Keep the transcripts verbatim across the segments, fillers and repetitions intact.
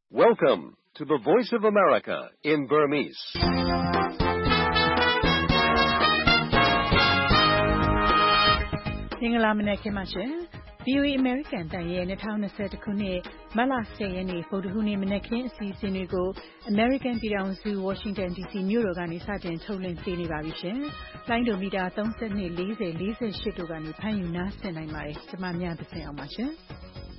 Welcome to the Voice of America in Burmese. ။မင်္ဂလာမနက်ခင်းပါရှင်။ ဗွီအိုအေ American တန်ရဲ့၂၀၂၁ခုနှစ်မတ်လ၁၀ရက်နေ့ဗုဒ္ဓဟူးနေ့မနက်ခင်းအစီအစဉ်တွေကို American ပြည်ထောင်စု Washington ဒီ စီ မြို့တော်ကနေစတင်ထုတ်လွှင့်ပေးနေပါပြီရှင်။လိုင်းဒိုမီတာသုံး၂ ၄၀ ၄၈တို့ကနေဖမ်းယူနားဆင်နိုင်ပါတယ်။ကျွန်မများသင်အောင်ပါရှင်။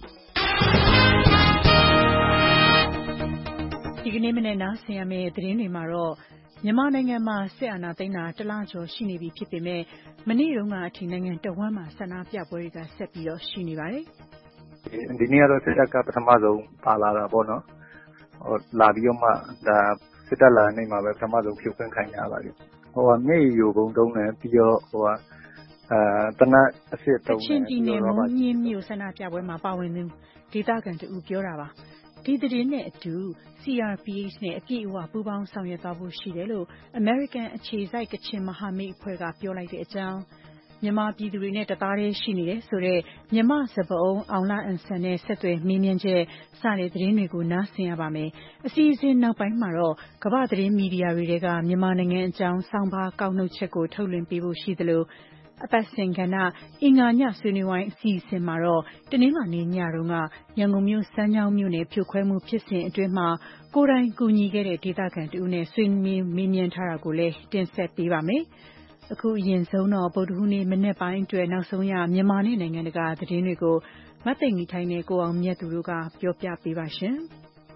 ဒီကနေ့မနေ့နားဆင်ရမယ့်သတင်းတွေမှာတော့မြန်မာနိုင်ငံမှာစစ်အာဏာသိမ်းတာတလကျော်ရှိနေပြီဖြစ်ပေမဲ့မနေ့တုန်းကအထိနိုင်ငံတော်ဝန်မှာဆန္ဒပြပွဲတွေကဆက်ပြီးတော့ရှိနေပါတယ်။ဒီနေ့ကတော့စစ်တပ်ကပထမဆုံးပါလာတာပေါ့နော်။ဟိုလာပြီးတော့မှဒါစစ်တပ်လာနေမှာပဲပထမဆုံးဖြုတ်ခွင့်ခံရပါပြီ။ဟိုကမြေယူကုန်းတုံးတယ်ပြီးတော့ဟိုကအဲတနက်အစ်စ်တုံးတယ်ချင်းပြည်နယ်မုံညင်းမြို့ဆန္ဒပြပွဲမှာပါဝင်သူဒေသခံတူပြောတာပါ။ဒီသတင်းနဲ့အတူ C R P H နဲ့အပြည့်အဝပူးပေါင်းဆောင်ရွက်သွားဖို့ရှိတယ်လို့ American အခြေစိုက်ကချင်မဟာမိတ်အဖွဲ့ကပြောလိုက်တဲ့အကြောင်းမြန်မာပြည်သူတွေနဲ့တသားတည်းရှိနေတယ်ဆိုတော့မြန်မာစပအုံအောင်လာအန်ဆန်နဲ့ဆက်သွယ်မေးမြန်းချက်စတဲ့သတင်းတွေကိုနားဆင်ရပါမယ်။အစီအစဉ်နောက်ပိုင်းမှာတော့ကမ္ဘာသတင်းမီဒီယာတွေကမြန်မာနိုင်ငံအကြောင်းဆောင်းပါးကောက်နှုတ်ချက်ကိုထုတ်လွှင့်ပေးဖို့ရှိသလိုအပတ်စဉ်ကဏ္ဍအင်္ဂါညဆွေးနွေးဝိုင်းအစီအစဉ်မှာတော့တနင်္လာနေ့ညတုန်းကရန်ကုန်မြို့စမ်းချောင်းမြို့နယ်ဖြိုခွဲမှုဖြစ်စဉ်အတွင်းမှာကိုယ်တိုင်ကူညီခဲ့တဲ့ဒေသခံတူနဲ့ဆွေးနွေးမေးမြန်းထားတာကိုလည်းတင်ဆက်ပေးပါမယ်။အခုအရင်ဆုံးတော့ဗုဒ္ဓဟူးနေ့မနေ့ပိုင်းအတွက်နောက်ဆုံးရမြန်မာနဲ့နိုင်ငံတကာသတင်းတွေကိုမသိင်္ဂီထိုင်းနဲ့ကိုအောင်မြတ်သူတို့ကပြောပြပေးပါရှင်။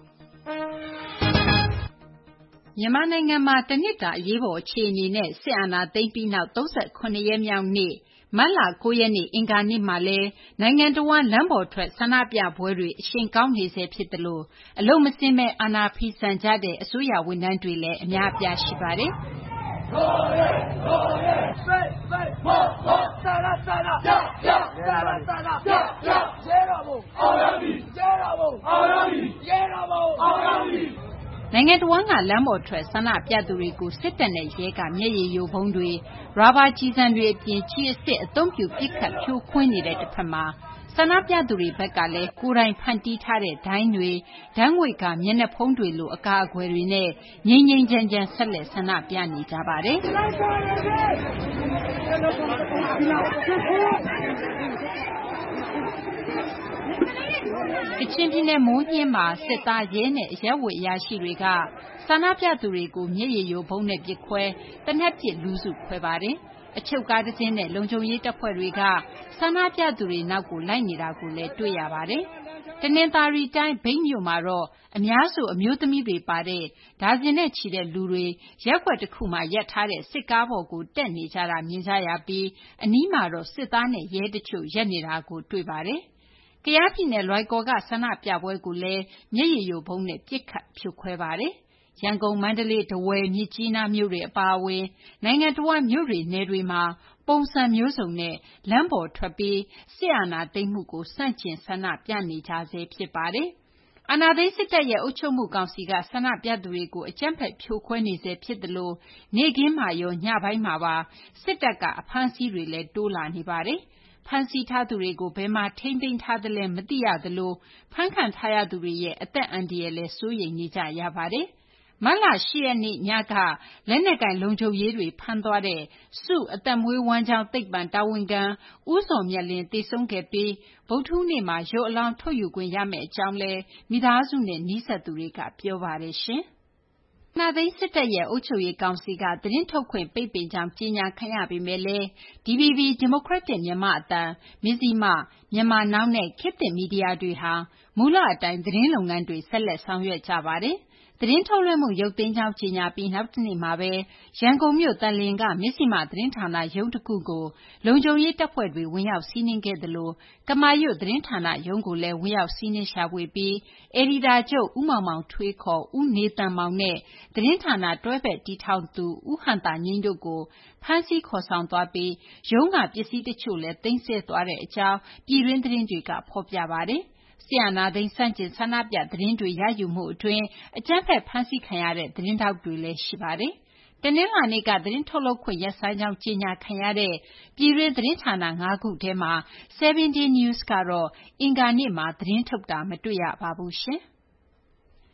မြန်မာနိုင်ငံမှာတနှစ်တာအရေးပေါ်အခြေအနေနဲ့စစ်အာဏာသိမ်းပြီးနောက်၃၇ရက်မြောက်နေ့မတ်လ၉ရက်နေ့အင်္ဂါနေ့မှာလဲနိုင်ငံတော်ဝန်လမ်းပေါ်ထွက်ဆန္ဒပြပွဲတွေအရှိန်ကောင်းနေစေဖြစ်တယ်လို့အလုံမစင်းမဲ့အာဏာဖီဆန်ကြတဲ့အစိုးရဝန်ထမ်းတွေလည်းအများအပြားရှိပါတယ်။နိုင်ငံတော်ဝန်ကလမ်းပေါ်ထွက်ဆန္ဒပြသူတွေကိုစစ်တပ်နဲ့ရဲကမျက်ရည်ယိုဗုံးတွေရာဘာကျည်ဆံတွေအပြင်ကြီးအစ်အသုံးပြုပစ်ခတ်ဖြိုခွင်းနေတဲ့တစ်ဖက်မှာဆန္ဒပြသူတွေဘက်ကလည်းကိုယ်တိုင်ဖန်တီးထားတဲ့ဒိုင်းတွေဓာတ်ငွေ့ကမျက်နှာဖုံးတွေလိုအကာအကွယ်တွေနဲ့ငြိမ်ငြိမ်ချမ်းချမ်းဆက်လက်ဆန္ဒပြနေကြပါတယ်။ကချင်ပြည်နယ်မိုးညင်းမှာစစ်သားရဲနဲ့အရက်ဝတ်အရာရှိတွေကဆန္ဒပြသူတွေကိုမျက်ရည်ယိုဗုံးနဲ့ပစ်ခွဲတနက်ပစ်လူစုခွဲပါတယ်။အချုပ်ကားတစ်စင်းနဲ့လုံခြုံရေးတပ်ဖွဲ့တွေကဆန္ဒပြသူတွေနောက်ကိုလိုက်နေတာကိုလည်းတွေ့ရပါတယ်။တနင်္သာရီတိုင်းမြိတ်မြို့မှာတော့အများစုအမျိုးသမီးတွေပါတဲ့ဒါဇင်နဲ့ချီတဲ့လူတွေရက်ွက်တစ်ခုမှရပ်ထားတဲ့စစ်ကားပေါ်ကိုတက်နေကြတာမြင်ကြရပြီးအနီးမှာတော့စစ်သားနဲ့ရဲတချို့ရပ်နေတာကိုတွေ့ပါတယ်။ကယားပြည်နယ်လွိုင်ကော်ကဆန္ဒပြပွဲကိုလည်းမျက်ရည်ယိုဗုံးနဲ့ပစ်ခတ်ဖြိုခွဲပါတယ်။ရန်ကုန်မန္တလေးထားဝယ်မြစ်ကြီးနားမြို့တွေအပါအဝင်နိုင်ငံတော်ဝန်မြို့တွေနယ်တွေမှာပုံစံမျိုးစုံနဲ့လမ်းပေါ်ထွက်ပြီးစစ်အာဏာသိမ်းမှုကိုစန့်ကျင်ဆန္ဒပြနေကြဆဲဖြစ်ပါတယ်။အာဏာသိမ်းစစ်တပ်ရဲ့အုပ်ချုပ်မှုကောင်စီကဆန္ဒပြသူတွေကိုအကြမ်းဖက်ဖြိုခွဲနေဆဲဖြစ်တယ်လို့နေ့ခင်းမှာရောညပိုင်းမှာပါစစ်တပ်ကအဖမ်းဆီးတွေလည်းတိုးလာနေပါတယ်။ဖမ်းဆီးထားသူတွေကိုဘယ်မှာထိန်းသိမ်းထားသလဲမသိရသလိုဖမ်းခံထားရသူတွေရဲ့အသက်အန္တရာယ်လည်းစိုးရိမ်နေကြရပါတယ်။မတ်လ၈ရက်နေ့ညကလက်နက်ကင်လုံခြုံရေးတွေဖမ်းသွားတဲ့စုအသက်မွေးဝမ်းကြောင်းသိပ္ပံတာဝန်ခံဦးစောမြတ်လင်းတည်ဆုံးခဲ့ပြီးဗုဒ္ဓဟူးနေ့မှာရုပ်အလောင်းထုတ်ယူခွင့်ရမယ့်အကြောင်းလဲမိသားစုနဲ့နီးစပ်သူတွေကပြောပါတယ်ရှင်။အာဏာသိမ်းစစ်တပ်ရဲ့အုပ်ချုပ်ရေးကောင်စီကသတင်းထုတ်ခွင့်ပိတ်ပင်ကြောင်းကြေညာခံရပေမဲ့လည်း D V B Democratic မြန်မာအသံမဇ္ဈိမမြန်မာနောင်နဲ့ခေတ်သစ်မီဒီယာတွေဟာမူလအတိုင်းသတင်းလုပ်ငန်းတွေဆက်လက်ဆောင်ရွက်ကြပါတယ်။သတင်းထုတ်လွှင့်မှုရုပ်သိမ်းကြောင်းကြေညာပြီးနောက်တစ်နေ့မှာပဲရန်ကုန်မြို့သန်လျင်ကမဇ္ဈိမသတင်းဌာနရုံးတစ်ခုကိုလုံခြုံရေးတပ်ဖွဲ့တွေဝင်ရောက်စီးနင်းခဲ့သလိုကမာရွတ်သတင်းဌာနရုံးကိုလည်းဝင်ရောက်စီးနင်းရှာဖွေပြီးအယ်ဒီတာချုပ်ဦးမောင်မောင်ထွေးခေါ်ဦးနေသန်မောင်နဲ့သတင်းဌာနတွဲဘက်တည်ထောင်သူဦးဟန်တာငိမ့်တို့ကိုဖမ်းဆီးခေါ်ဆောင်သွားပြီးရုံးကပစ္စည်းတချို့လည်းသိမ်းဆည်းသွားတဲ့အကြောင်းပြည်တွင်းသတင်းတွေကဖော်ပြပါတယ်။စစ်အာဏာသိမ်းဆန့်ကျင်ဆန္ဒပြသတင်းတွေရယူမှုအတွင်းအကြမ်းဖက်ဖမ်းဆီးခံရတဲ့သတင်းထောက်တွေလည်းရှိပါတယ်။တနင်္လာနေ့ကသတင်းထုတ်လုပ်ခွင့်ရပ်ဆိုင်းကြောင်းကြေညာခံရတဲ့ပြည်တွင်းသတင်းဌာန၅ခုထဲမှာseven day news ကတော့အင်္ဂါနေ့မှာသတင်းထုတ်တာမတွေ့ရပါဘူးရှင်။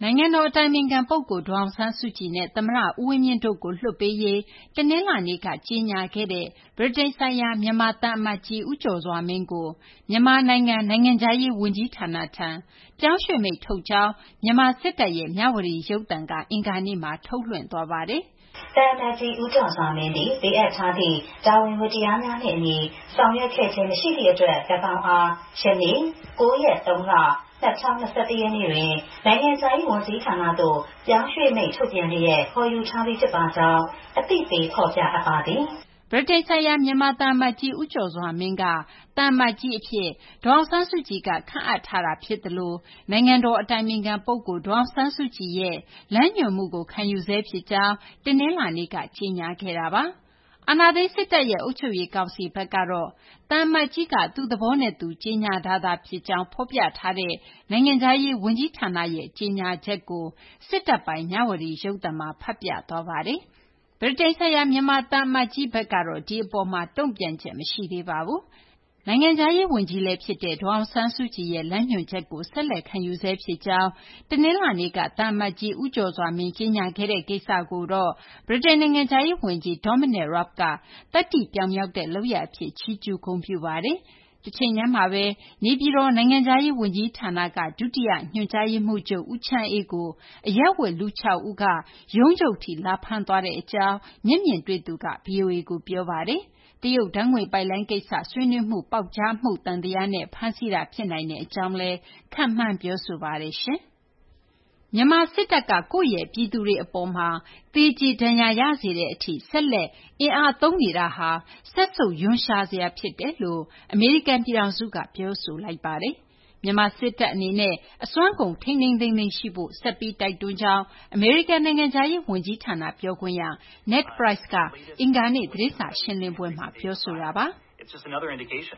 နိုင်ငံတော်အတိုင်ပင်ခံပုဂ္ဂိုလ်ဒေါ်အောင်ဆန်းစုကြည်နဲ့သမ္မတဦးဝင်းမြင့်တို့ကိုလွှတ်ပေးရေးတနင်္လာနေ့ကကြေညာခဲ့တဲ့ဗြိတိန်ဆိုင်ရာမြန်မာသံအမတ်ကြီးဦးကျော်စွာမင်းကိုမြန်မာနိုင်ငံနိုင်ငံခြားရေးဝန်ကြီးဌာနထံပြောင်းရွှေ့မိန့်ထုတ်ကြောင်းမြန်မာစစ်တပ်ရဲ့မြဝတီရုပ်သံကအင်္ဂါနေ့မှာထုတ်လွှင့်သွားပါတယ်။တန်တကြီးဦးကျော်စွာမင်းသည်ပေးအပ်ထားသည့်တာဝန်ဝတ္တရားများနှင့်အညီဆောင်ရွက်ခဲ့ခြင်းမရှိသည့်အတွက်၎င်းအားယနေ့၉ရက်၃လ၂၀၂၁ရက်နေ့တွင်နိုင်ငံခြားရေးဝန်ကြီးဌာနသို့ပြောင်းရွှေ့မိန့်ထုတ်ပြန်လျက်ခေါ်ယူထားပြီးဖြစ်ပါကြောင်းအသိပေးဖော်ပြအပ်ပါသည်ဗြိတိန်ဆိုင်ရာမြန်မာသံအမတ်ကြီးဦးကျော်စွာမင်းကသံအမတ်ကြီးအဖြစ်ဒေါ်အောင်ဆန်းစုကြည်ကခန့်အပ်ထားတာဖြစ်သလိုနိုင်ငံတော်အတိုင်ပင်ခံပုဂ္ဂိုလ်ဒေါ်အောင်ဆန်းစုကြည်ရဲ့လမ်းညွှန်မှုကိုခံယူဆဲဖြစ်ကြောင်းတနင်္လာနေ့ကကြေညာခဲ့တာပါအာဏာသိမ်းစစ်တပ်ရဲ့အုပ်ချုပ်ရေးကောင်စီဘက်ကတော့သံအမတ်ကြီးကသူ့သဘောနဲ့သူကြေညာထားတာဖြစ်ကြောင်းဖော်ပြထားတဲ့နိုင်ငံခြားရေးဝန်ကြီးဌာနရဲ့ကြေညာချက်ကိုစစ်တပ်ပိုင်းမြဝတီရုပ်သံမှာဖတ်ပြသွားပါတယ်ဗြိတိန်ဆိုင်ရာမြန်မာသံအမတ်ကြီးဘက်ကတော့ဒီအပေါ်မှာတုံ့ပြန်ချက်မရှိသေးပါဘူး။နိုင်ငံခြားရေးဝန်ကြီးလည်းဖြစ်တဲ့ဒေါ်အောင်ဆန်းစုကြည်ရဲ့လမ်းညွှန်ချက်ကိုဆက်လက်ခံယူဆဲဖြစ်ကြောင်းတနင်္လာနေ့ကသံအမတ်ကြီးဦးကျော်စွာမင်းကြေညာခဲ့တဲ့ကိစ္စကိုတော့ဗြိတိန်နိုင်ငံခြားရေးဝန်ကြီး Dominic Raab ကတတ်သိပြောင်မြောက်တဲ့လုပ်ရပ်အဖြစ်ချီးကျူးဂုဏ်ပြုပါတယ်။တချိန်တည်းမှာပဲနေပြည်တော်နိုင်ငံခြားရေးဝန်ကြီးဌာနကဒုတိယညွှန်ကြားရေးမှူးချုပ်ဦးချမ်းအေးကိုအရပ်ဝတ်လူ၆ဦးကရုံးချုပ်ထိလာဖမ်းသွားတဲ့အကြောင်းမျက်မြင်တွေ့သူက ဗွီအိုအေကိုပြောပါတယ်။တရုတ်ဓာတ်ငွေပိုက်လိုင်းကိစ္စဆွေးနွေးမှုပေါက်ကြားမှုသံသယနဲ့ဖမ်းဆီးတာဖြစ်နိုင်တဲ့အကြောင်းလည်းခန့်မှန်းပြောဆိုပါတယ်ရှင်။မြန်မာစစ်တပ်ကကိုယ့်ရဲ့ပြည်သူတွေအပေါ်မှာသေကြေဒဏ်ရာရစေတဲ့အထိဆက်လက်အင်အားသုံးနေတာဟာစက်ဆုပ်ရွံရှာစရာဖြစ်တယ်လို့အမေရိကန်ပြည်ထောင်စုကပြောဆိုလိုက်ပါတယ်။မြန်မာစစ်တပ်အနေနဲ့အစွမ်းကုန်ထိန်းထိန်းသိမ်းသိမ်းရှိဖို့ဆက်ပြီးတိုက်တွန်းကြောင်းအမေရိကန်နိုင်ငံခြားရေးဝန်ကြီးဌာနပြောခွင့်ရ Ned Price ကအင်္ဂါနေ့သတင်းစာရှင်းလင်းပွဲမှာပြောဆိုတာပါ။ It's just another indication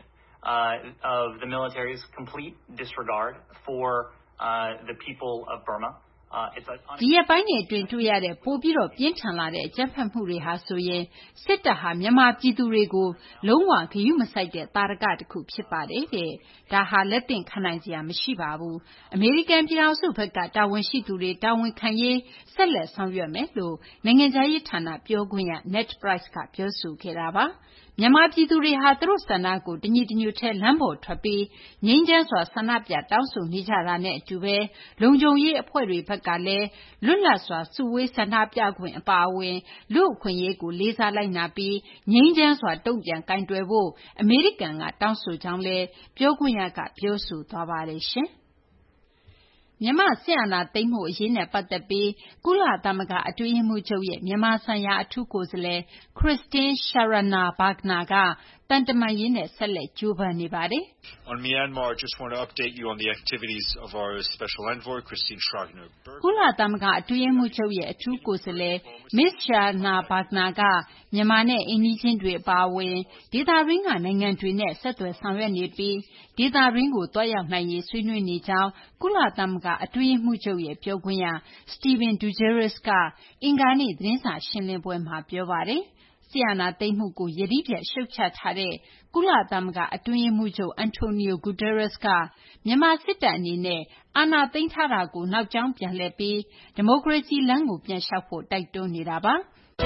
uh, of the military's complete disregard for uh, the people of Burma. ဒီရက်ပိုင်းတွေအတွင်းတွေ့ရတဲ့ပိုပြီးတော့ပြင်းထန်လာတဲ့အကြမ်းဖက်မှုတွေဟာဆိုရင်စစ်တပ်ဟာမြန်မာပြည်သူတွေကိုလုံးဝဂရုမစိုက်တဲ့တာရကတစ်ခုဖြစ်ပါတယ်တဲ့ဒါဟာလက်သင့်ခံနိုင်စရာမရှိပါဘူးအမေရိကန်ပြည်ထောင်စုဘက်ကတာဝန်ရှိသူတွေတာဝန်ခံရေးဆက်လက်ဆောင်ရွက်မယ်လို့နိုင်ငံခြားရေးဌာနပြောခွင့်ရ Ned Price ကပြောဆိုခဲ့တာပါမြန်မာပြည်သူတွေဟာသူတို့ဆန္ဒကိုတညီတညွတ်ထဲလမ်းပေါ်ထွက်ပြီးငြိမ်းချမ်းစွာဆန္ဒပြတောင်းဆိုနေကြတာနဲ့အတူပဲလုံခြုံရေးအဖွဲ့တွေဘက်ကလည်းလွတ်လပ်စွာစုဝေးဆန္ဒပြခွင့်အပါအဝင်လူ့အခွင့်အရေးကိုလေးစားလိုက်နာပြီးငြိမ်းချမ်းစွာတုံ့ပြန်ကိုင်တွယ်ဖို့အမေရိကန်ကတောင်းဆိုကြောင်းလည်းပြောခွင့်ရကပြောဆိုသွားပါတယ်ရှင်မြန်မာစစ်အာဏာသိမ်းမှုအရေးနဲ့ပတ်သက်ပြီးကုလသမဂ္ဂအတွင်းရေးမှူးချုပ်ရဲ့မြန်မာဆိုင်ရာအထူးကိုယ်စားလှယ် Christine Schraner Burgener ကတန်တမာရေးနဲ့ဆက်လက်ကြိုးပမ်းနေပါတယ်။ On Myanmar, I just want to update you on the activities of our special envoy, Christine Schraner Burgener. ကုလသမဂ္ဂအတွင်းရေးမှူးချုပ်ရဲ့အထူးကိုယ်စားလှယ် Miz Schraner Burgener ကမြန်မာနဲ့အိမ်နီးချင်းတွေအပါအဝင်ဒေသတွင်းကနိုင်ငံတွေနဲ့ဆက်သွယ်ဆောင်ရွက်နေပြီးဒေသတွင်းကိုတွားရောက်နိုင်ရေးဆွေးနွေးနေကြောင်းကုလသမဂ္ဂအတွင်းရေးမှူးချုပ်ရဲ့ပြောခွင့်ရ Stephane Dujarric ကအင်္ဂါနေ့သတင်းစာရှင်းလင်းပွဲမှာပြောပါတယ်။စစ်အာဏာသိမ်းမှုကိုယတိပြတ်ရှုတ်ချထားတဲ့ကုလသမဂ္ဂအတွင်းရေးမှူးချုပ် Antonio Guterres ကမြန်မာစစ်တပ်အနေနဲ့အာဏာသိမ်းထားတာကိုနောက်ကြောင်းပြန်လှည့်ပြီးဒီမိုကရေစီလမ်းကိုပြန်လျှောက်ဖို့တိုက်တွန်းနေတာပါ။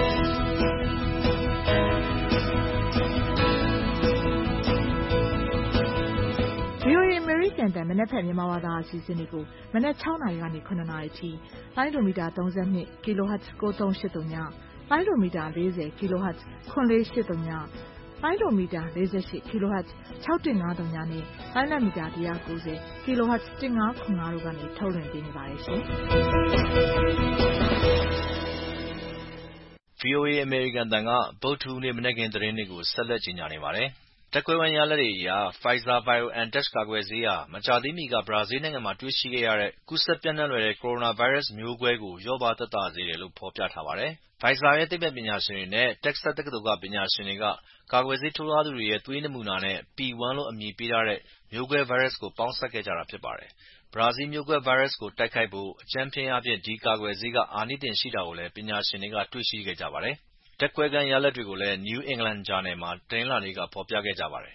ဗွီအိုအေ American တန်မနက်ဖြန်မြန်မာဘာသာအစီအစဉ်တွေကိုမနက်၆နာရီကနေ၇နာရီအထိလိုင်းဒိုမီတာ၃၂ kHz ကိုသုံးရှစ်သုံးညလိုင်းဒိုမီတာ၄၀ kHz ခွန်လေးရှစ်သုံးညလိုင်းဒိုမီတာ၄၈ kHz ၆၁၅သုံးညနဲ့လိုင်းနက်မီတာ၁၉၀ kHz ၁၅၇၅တို့ကနေထုတ်လွှင့်ပေးနေပါတယ်ရှင်။ဗွီအိုအေ American တန်ကဗုဒ္ဓဟူးနေ့မနက်ခင်းသတင်းတွေကိုဆက်လက်ကြေညာနေပါတယ်။ဓာတ်ခွဲခန်းရလဒ်တွေအရ Pfizer-BioNTech ကာကွယ်ဆေးဟာမကြာသေးမီကဘရာဇီးနိုင်ငံမှာတွေ့ရှိခဲ့ရတဲ့ကူးစက်ပျံ့နှံ့လွယ်တဲ့ကိုရိုနာဗိုင်းရပ်စ်မျိုးကွဲကိုလျော့ပါးသက်သာစေတယ်လို့ဖော်ပြထားပါတယ်။ Pfizer ရဲ့သိပ္ပံပညာရှင်တွေနဲ့ Texas တက္ကသိုလ်ကပညာရှင်တွေကကာကွယ်ဆေးထိုးထားသူတွေရဲ့သွေးနမူနာနဲ့ ပီ ဝမ်း လို့အမည်ပေးထားတဲ့မျိုးကွဲဗိုင်းရပ်စ်ကိုပေါင်းစပ်ခဲ့ကြတာဖြစ်ပါတယ်။ဘရာဇီးမျိုးကွဲဗိုင်းရပ်စ်ကိုတိုက်ခိုက်ဖို့အကြမ်းဖျင်းအားဖြင့်ဒီကာကွယ်ဆေးကအာနိသင်ရှိတာကိုလည်းပညာရှင်တွေကတွေ့ရှိခဲ့ကြပါတယ်။ဓာတ်ခွဲခန်းရလဒ်တွေကိုလည်း New England ဂျာနယ်မှာတနင်္လာနေ့ကဖော်ပြခဲ့ကြပါတယ်။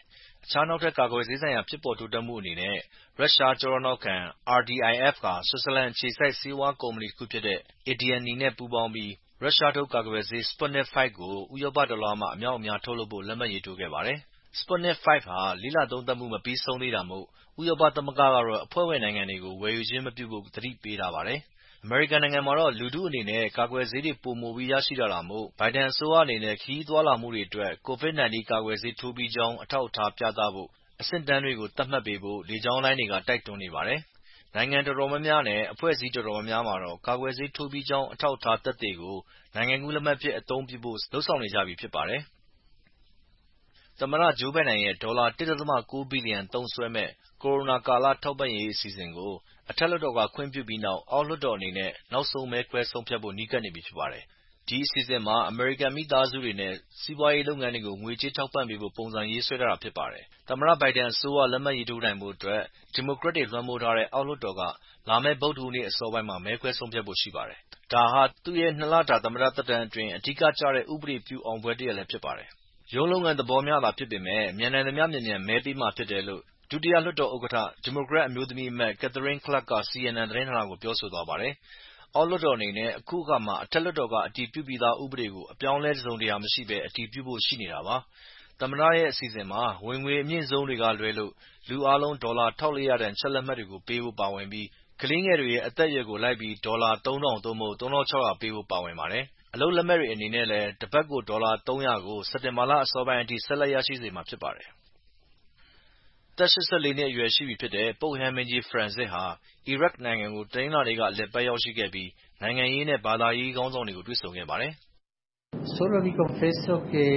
အခြားနောက်ထပ်ကာကွယ်ဆေးဆိုင်ရာဖြစ်ပေါ်တိုးတက်မှုအနေနဲ့ရုရှားကျောထောက်နောက်ခံ R D I F ကဆွစ်ဇာလန်အခြေစိုက်ဆေးဝါးကုမ္ပဏီတခုဖြစ်တဲ့ Adiani နဲ့ပူးပေါင်းပြီးရုရှားထုတ်ကာကွယ်ဆေး Sputnik V ကိုဥရောပတလွှားမှာအမြောက်အများထုတ်လုပ်ဖို့လက်မှတ်ရေးထိုးခဲ့ပါတယ်။ Sputnik V ဟာလေ့လာသုံးသပ်မှုမပြီးဆုံးသေးတာမို့ဥရောပသမဂ္ဂကတော့အဖွဲ့ဝင်နိုင်ငံတွေကိုဝယ်ယူခြင်းမပြုဖို့သတိပေးထားပါတယ်။ အမေရိကန်နိုင်ငံမှာတော့လူထုအနေနဲ့ကာကွယ်ဆေးတွေပိုမိုပြီးရရှိလာတာမို့ဘိုင်ဒန်အစိုးရအနေနဲ့ခရီးသွားလာမှုတွေအတွက် COVID 19 ကာကွယ်ဆေးထိုးပြီးကြောင်းအထောက်အထားပြသဖို့အဆင့်အတန်းတွေကိုသတ်မှတ်ပေးဖို့လေကြောင်းလိုင်းတွေကတိုက်တွန်းနေပါတယ်။နိုင်ငံတော်တော်များများနဲ့အဖွဲ့အစည်းတော်တော်များများမှာတော့ကာကွယ်ဆေးထိုးပြီးကြောင်းအထောက်အထားသက်သေကိုနိုင်ငံကူးလက်မှတ်အဖြစ်အသုံးပြုဖို့လုပ်ဆောင်နေကြပြီဖြစ်ပါတယ်။သမ္မတ Joe Biden ရဲ့ဒေါ်လာ တစ်ဒသမ ကိုး ဘီလီယံသုံးစွဲမယ့်ကိုရိုနာကာလထောက်ပံ့ရေးအစီအစဉ်ကိုအထက်လွှတ်တော်ကခွင့်ပြုပြီးနောက်အောက်လွှတ်တော်အနေနဲ့နောက်ဆုံးမဲခွဲဆုံးဖြတ်ဖို့နီးကပ်နေပြီဖြစ်ပါတယ်။ဒီအစီအစဉ်မှာအမေရိကန်မိသားစုတွေနဲ့စီးပွားရေးလုပ်ငန်းတွေကိုငွေကြေးထောက်ပံ့ပေးဖို့ပုံစံရေးဆွဲထားတာဖြစ်ပါတယ်။သမ္မတ Biden အစိုးရလက်မှတ်ရေးထိုးနိုင်ဖို့အတွက်ဒီမိုကရက်တွေလွှမ်းမိုးထားတဲ့အောက်လွှတ်တော်ကလာမယ့်ဗုဒ္ဓဟူးနေ့အစောပိုင်းမှာမဲခွဲဆုံးဖြတ်ဖို့ရှိပါတယ်။ဒါဟာသူ့ရဲ့နှစ်လတာသမ္မတသက်တမ်းအတွင်းအဓိကကျတဲ့ဥပဒေပြုအောင်ပွဲတစ်ရပ်လည်းဖြစ်ပါတယ်။ရုံးလုပ်ငန်းသဘောမျှသာဖြစ်ပေမယ့်မြန်နိုင်သမျှမြန်မြန်မဲပေးမှာဖြစ်တယ်လို့ဒုတိယလွှတ်တော်ဥက္ကဋ္ဌဒီမိုကရက်အမျိုးသမီးအမတ် Katherine Clark က C N N သတင်းဌာနကိုပြောဆိုသွားပါတယ်။အောက်လွှတ်တော်အနေနဲ့အခုအခါမှာအထက်လွှတ်တော်ကအတည်ပြုပြီးသားဥပဒေကိုအပြောင်းအလဲတစ်စုံတစ်ရာမရှိဘဲအတည်ပြုဖို့ရှိနေတာပါ။သမ္မတရဲ့အစီအစဉ်မှာဝင်ငွေအမြင့်ဆုံးတွေကလွဲလို့လူအားလုံးဒေါ်လာတစ်ထောင်လေးရာတန်ချက်လက်မှတ်တွေကိုပေးဖို့ပါဝင်ပြီးကလေးငယ်တွေရဲ့အသက်အရွယ်ကိုလိုက်ပြီးဒေါ်လာသုံးထောင်သို့မဟုတ်သုံးထောင်ခြောက်ရာပေးဖို့ပါဝင်ပါတယ်။အလုပ်လက်မဲ့တွေအနေနဲ့လည်းတစ်ပတ်ကိုဒေါ်လာသုံးရာကိုစက်တင်ဘာလအစောပိုင်းအထိဆက်လက်ရရှိစေမှာဖြစ်ပါတယ်။အသက် ၈၄ နှစ်အရွယ်ရှိပြီဖြစ်တဲ့ပုပ်ရဟန်းမင်းကြီး Francis ဟာအီရတ်နိုင်ငံကိုတနင်္လာနေ့ကအလည်အပတ်ရောက်ရှိခဲ့ပြီးနိုင်ငံရေးနဲ့ဘာသာရေးခေါင်းဆောင်တွေကိုတွေ့ဆုံခဲ့ပါတယ်။ Solo vi confesso che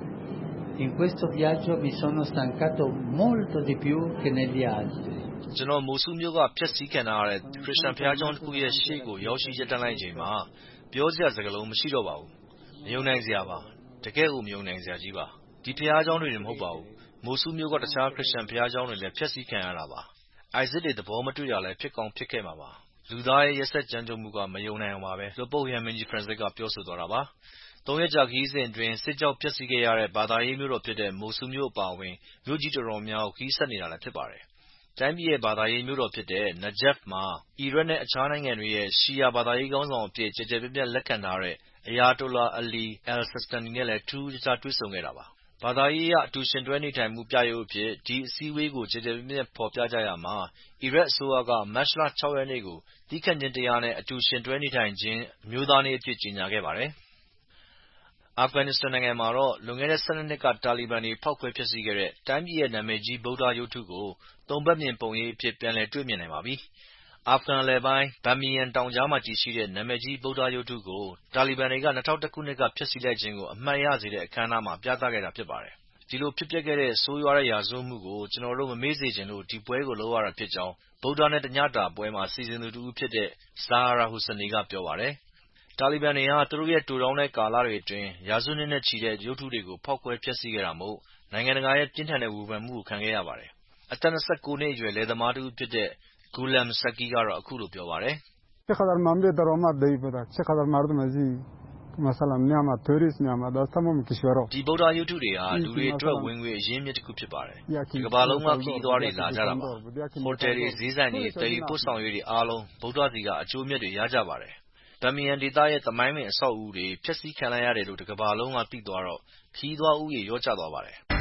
in questo viaggio mi sono stancato molto di più che negli altri. ကျွန်တော်မိုဆူးမြို့ကဖျက်ဆီးခံထားရတဲ့ခရစ်ယာန်ဘုရားကျောင်းတစ်ခုရဲ့ရှေ့ကိုရောက်ရှိရပ်တန်းလိုက်ချိန်မှာပြောစရာစကားလုံးမရှိတော့ပါဘူး။မယုံနိုင်စရာပါ။တကယ့်ကိုမယုံနိုင်စရာကြီးပါ။ဒီဘုရားကျောင်းတွေတင်မဟုတ်ပါဘူး။မိုဆူးမြို့ကတခြားခရစ်ယာန်ဘုရားကျောင်းတွေလည်းဖျက်ဆီးခံရတာပါ။ ISIS တွေသဘောမတွေ့တာလည်းဖြစ်ကောင်းဖြစ်ခဲ့မှာပါ။လူသားရဲ့ရက်စက်ကြမ်းကြုတ်မှုကမယုံနိုင်အောင်ပါပဲလို့ပုပ်ရဟန်းမင်းကြီး Francis ကပြောဆိုသွားတာပါ။သုံးရက်ကြာခရီးစဉ်အတွင်းစစ်ကြောင့်ဖျက်ဆီးခဲ့ရတဲ့ဘာသာရေးမြို့တော်ဖြစ်တဲ့မိုဆူးမြို့အပါအဝင်မြို့ကြီးတော်တော်များများကိုခရီးဆက်နေတာလည်းဖြစ်ပါတယ်။တိုင်းပြည်ရဲ့ဘာသာရေးမြို့တော်ဖြစ်တဲ့ Najaf မှာအီရတ်နဲ့အခြားနိုင်ငံတွေရဲ့ရှီယာဘာသာရေးခေါင်းဆောင်အဖြစ်ကျယ်ကျယ်ပြန့်ပြန့်လက်ခံထားတဲ့ Ayatollah Ali al-Sistani နဲ့လည်းထူးထူးခြားခြားတွေ့ဆုံခဲ့တာပါ။ဘာသာရေးအရအတူယှဉ်တွဲနေထိုင်မှုပြယုဂ်အဖြစ်ဒီအစည်းအဝေးကိုကျယ်ကျယ်ပြန့်ပြန့်ဖော်ပြကြရာမှာအီရတ်အစိုးရကမတ်လ ၆ ရက်နေ့ကိုသည်းခံခြင်းတရားနဲ့အတူယှဉ်တွဲနေထိုင်ခြင်းအမျိုးသားနေ့အဖြစ်ကြေညာခဲ့ပါတယ်။အာဖဂန်နစ္စတန်နိုင်ငံမှာတော့လွန်ခဲ့တဲ့၁၂နှစ်ကတာလီဘန်တွေဖောက်ခွဲဖျက်ဆီးခဲ့တဲ့တိုင်းပြည်ရဲ့နာမည်ကြီးဗုဒ္ဓရုပ်တုကိုသုံးဘက်မြင်ပုံရိပ်အဖြစ်ပြန်လည်တွေ့မြင်နိုင်ပါပြီ။အာဖဂန်အလယ်ပိုင်းဘာမီယန်တောင်ကြားမှာတည်ရှိတဲ့နာမည်ကြီးဗုဒ္ဓရုပ်တုကိုတာလီဘန်တွေက၂၀၀၁ခုနှစ်ကဖျက်ဆီးလိုက်ခြင်းကိုအမှတ်ရစေတဲ့အခမ်းအနားမှာပြသခဲ့တာဖြစ်ပါတယ်။ဒီလိုဖြစ်ပျက်ခဲ့တဲ့ဆိုးရွားတဲ့ရာဇဝတ်မှုကိုကျွန်တော်တို့မမေ့စေချင်လို့ဒီပွဲကိုလုပ်ရတာဖြစ်ကြောင်းဗုဒ္ဓနဲ့တညတာပွဲမှာစီစဉ်သူတစ်ဦးဖြစ်တဲ့ Zahra Hosseini ကပြောပါတယ်။တာလီဘန်တွေဟာသူတို့ရဲ့တိုတောင်းတဲ့ကာလတွေအတွင်းရာစုနှစ်နဲ့ချီတဲ့ရုပ်တုတွေကိုဖောက်ခွဲဖျက်ဆီးခဲ့တာမို့နိုင်ငံတကာရဲ့ပြင်းထန်တဲ့ဝေဖန်မှုကိုခံခဲ့ရပါတယ်။အသက်၂၉နှစ်အရွယ်လယ်သမားတစ်ဦးဖြစ်တဲ့ Ghulam Saki ကတော့အခုလိုပြောပါတယ်။ဒီဗုဒ္ဓရုပ်တုတွေဟာလူတွေအတွက်ဝင်ငွေအရင်းအမြစ်တစ်ခုဖြစ်ပါတယ်။တစ်ကမ္ဘာလုံးကခရီးသွားတွေလာကြတာပါ။ဟိုတယ်တွေဈေးဆိုင်တွေသယ်ယူပို့ဆောင်ရေးတွေအားလုံးဗုဒ္ဓဆီကအကျိုးအမြတ်တွေရကြပါတယ်။ဘာမီယန်ဒေသရဲ့သမိုင်းဝင်အဆောက်အဦတွေဖျက်ဆီးခံလိုက်ရတယ်လို့တစ်ကမ္ဘာလုံးကသိသွားတော့ခရီးသွားဦးရေလျော့ကျသွားပါတယ်။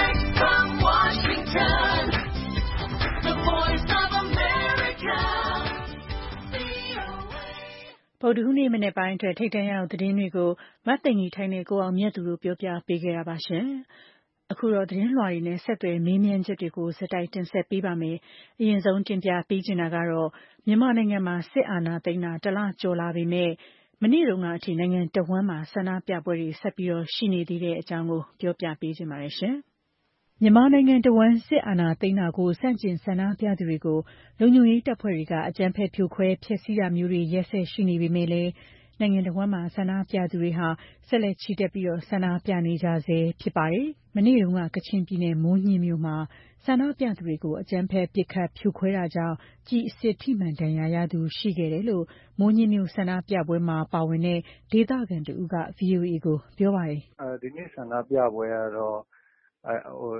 ဗုဒ္ဓဟူးနေ့မနက်ပိုင်းအတွက်ထိပ်တန်းရောက်သတင်းတွေကိုမသိင်္ဂီထိုင်းနဲ့ကိုအောင်မြတ်သူတို့ပြောပြပေးခဲ့တာပါရှင်။အခုတော့သတင်းလွှာတွေနဲ့ဆက်သွယ်မေးမြန်းချက်တွေကိုစတိုက်တင်ဆက်ပေးပါမယ်။အရင်ဆုံးတင်ပြပေးချင်တာကတော့မြန်မာနိုင်ငံမှာစစ်အာဏာသိမ်းတာတလကျော်လာပေမဲ့မနေ့တုန်းကအထိနိုင်ငံတဝန်းမှာဆန္ဒပြပွဲတွေဆက်ပြီးတော့ရှိနေသေးတဲ့အကြောင်းကိုပြောပြပေးချင်ပါတယ်ရှင်။မြန်မာနိုင်ငံတဝန်းစစ်အာဏာသိမ်းတာကိုဆန့်ကျင်ဆန္ဒပြသူတွေကိုလုံခြုံရေးတပ်ဖွဲ့တွေကအကြမ်းဖက်ဖြိုခွဲဖျက်ဆီးတာမျိုးတွေရက်ဆက်ရှိနေပေမဲ့လည်းနိုင်ငံတဝန်းမှာဆန္ဒပြသူတွေဟာဆက်လက်ချီတက်ပြီးတော့ဆန္ဒပြနေကြဆဲဖြစ်ပါတယ်။မနေ့တုန်းကကချင်ပြည်နယ်မိုးညှင်းမြို့မှာဆန္ဒပြသူတွေကိုအကြမ်းဖက်ပစ်ခတ်ဖြိုခွဲတာကြောင့်ကျည်အစစ်ထိမှန်ဒဏ်ရာရသူရှိခဲ့တယ်လို့မိုးညှင်းမြို့ဆန္ဒပြပွဲမှာပါဝင်တဲ့ဒေသခံတဦးက ဗွီအိုအေကိုပြောပါတယ်။ဒီနေ့ဆန္ဒပြပွဲကတော့ဟို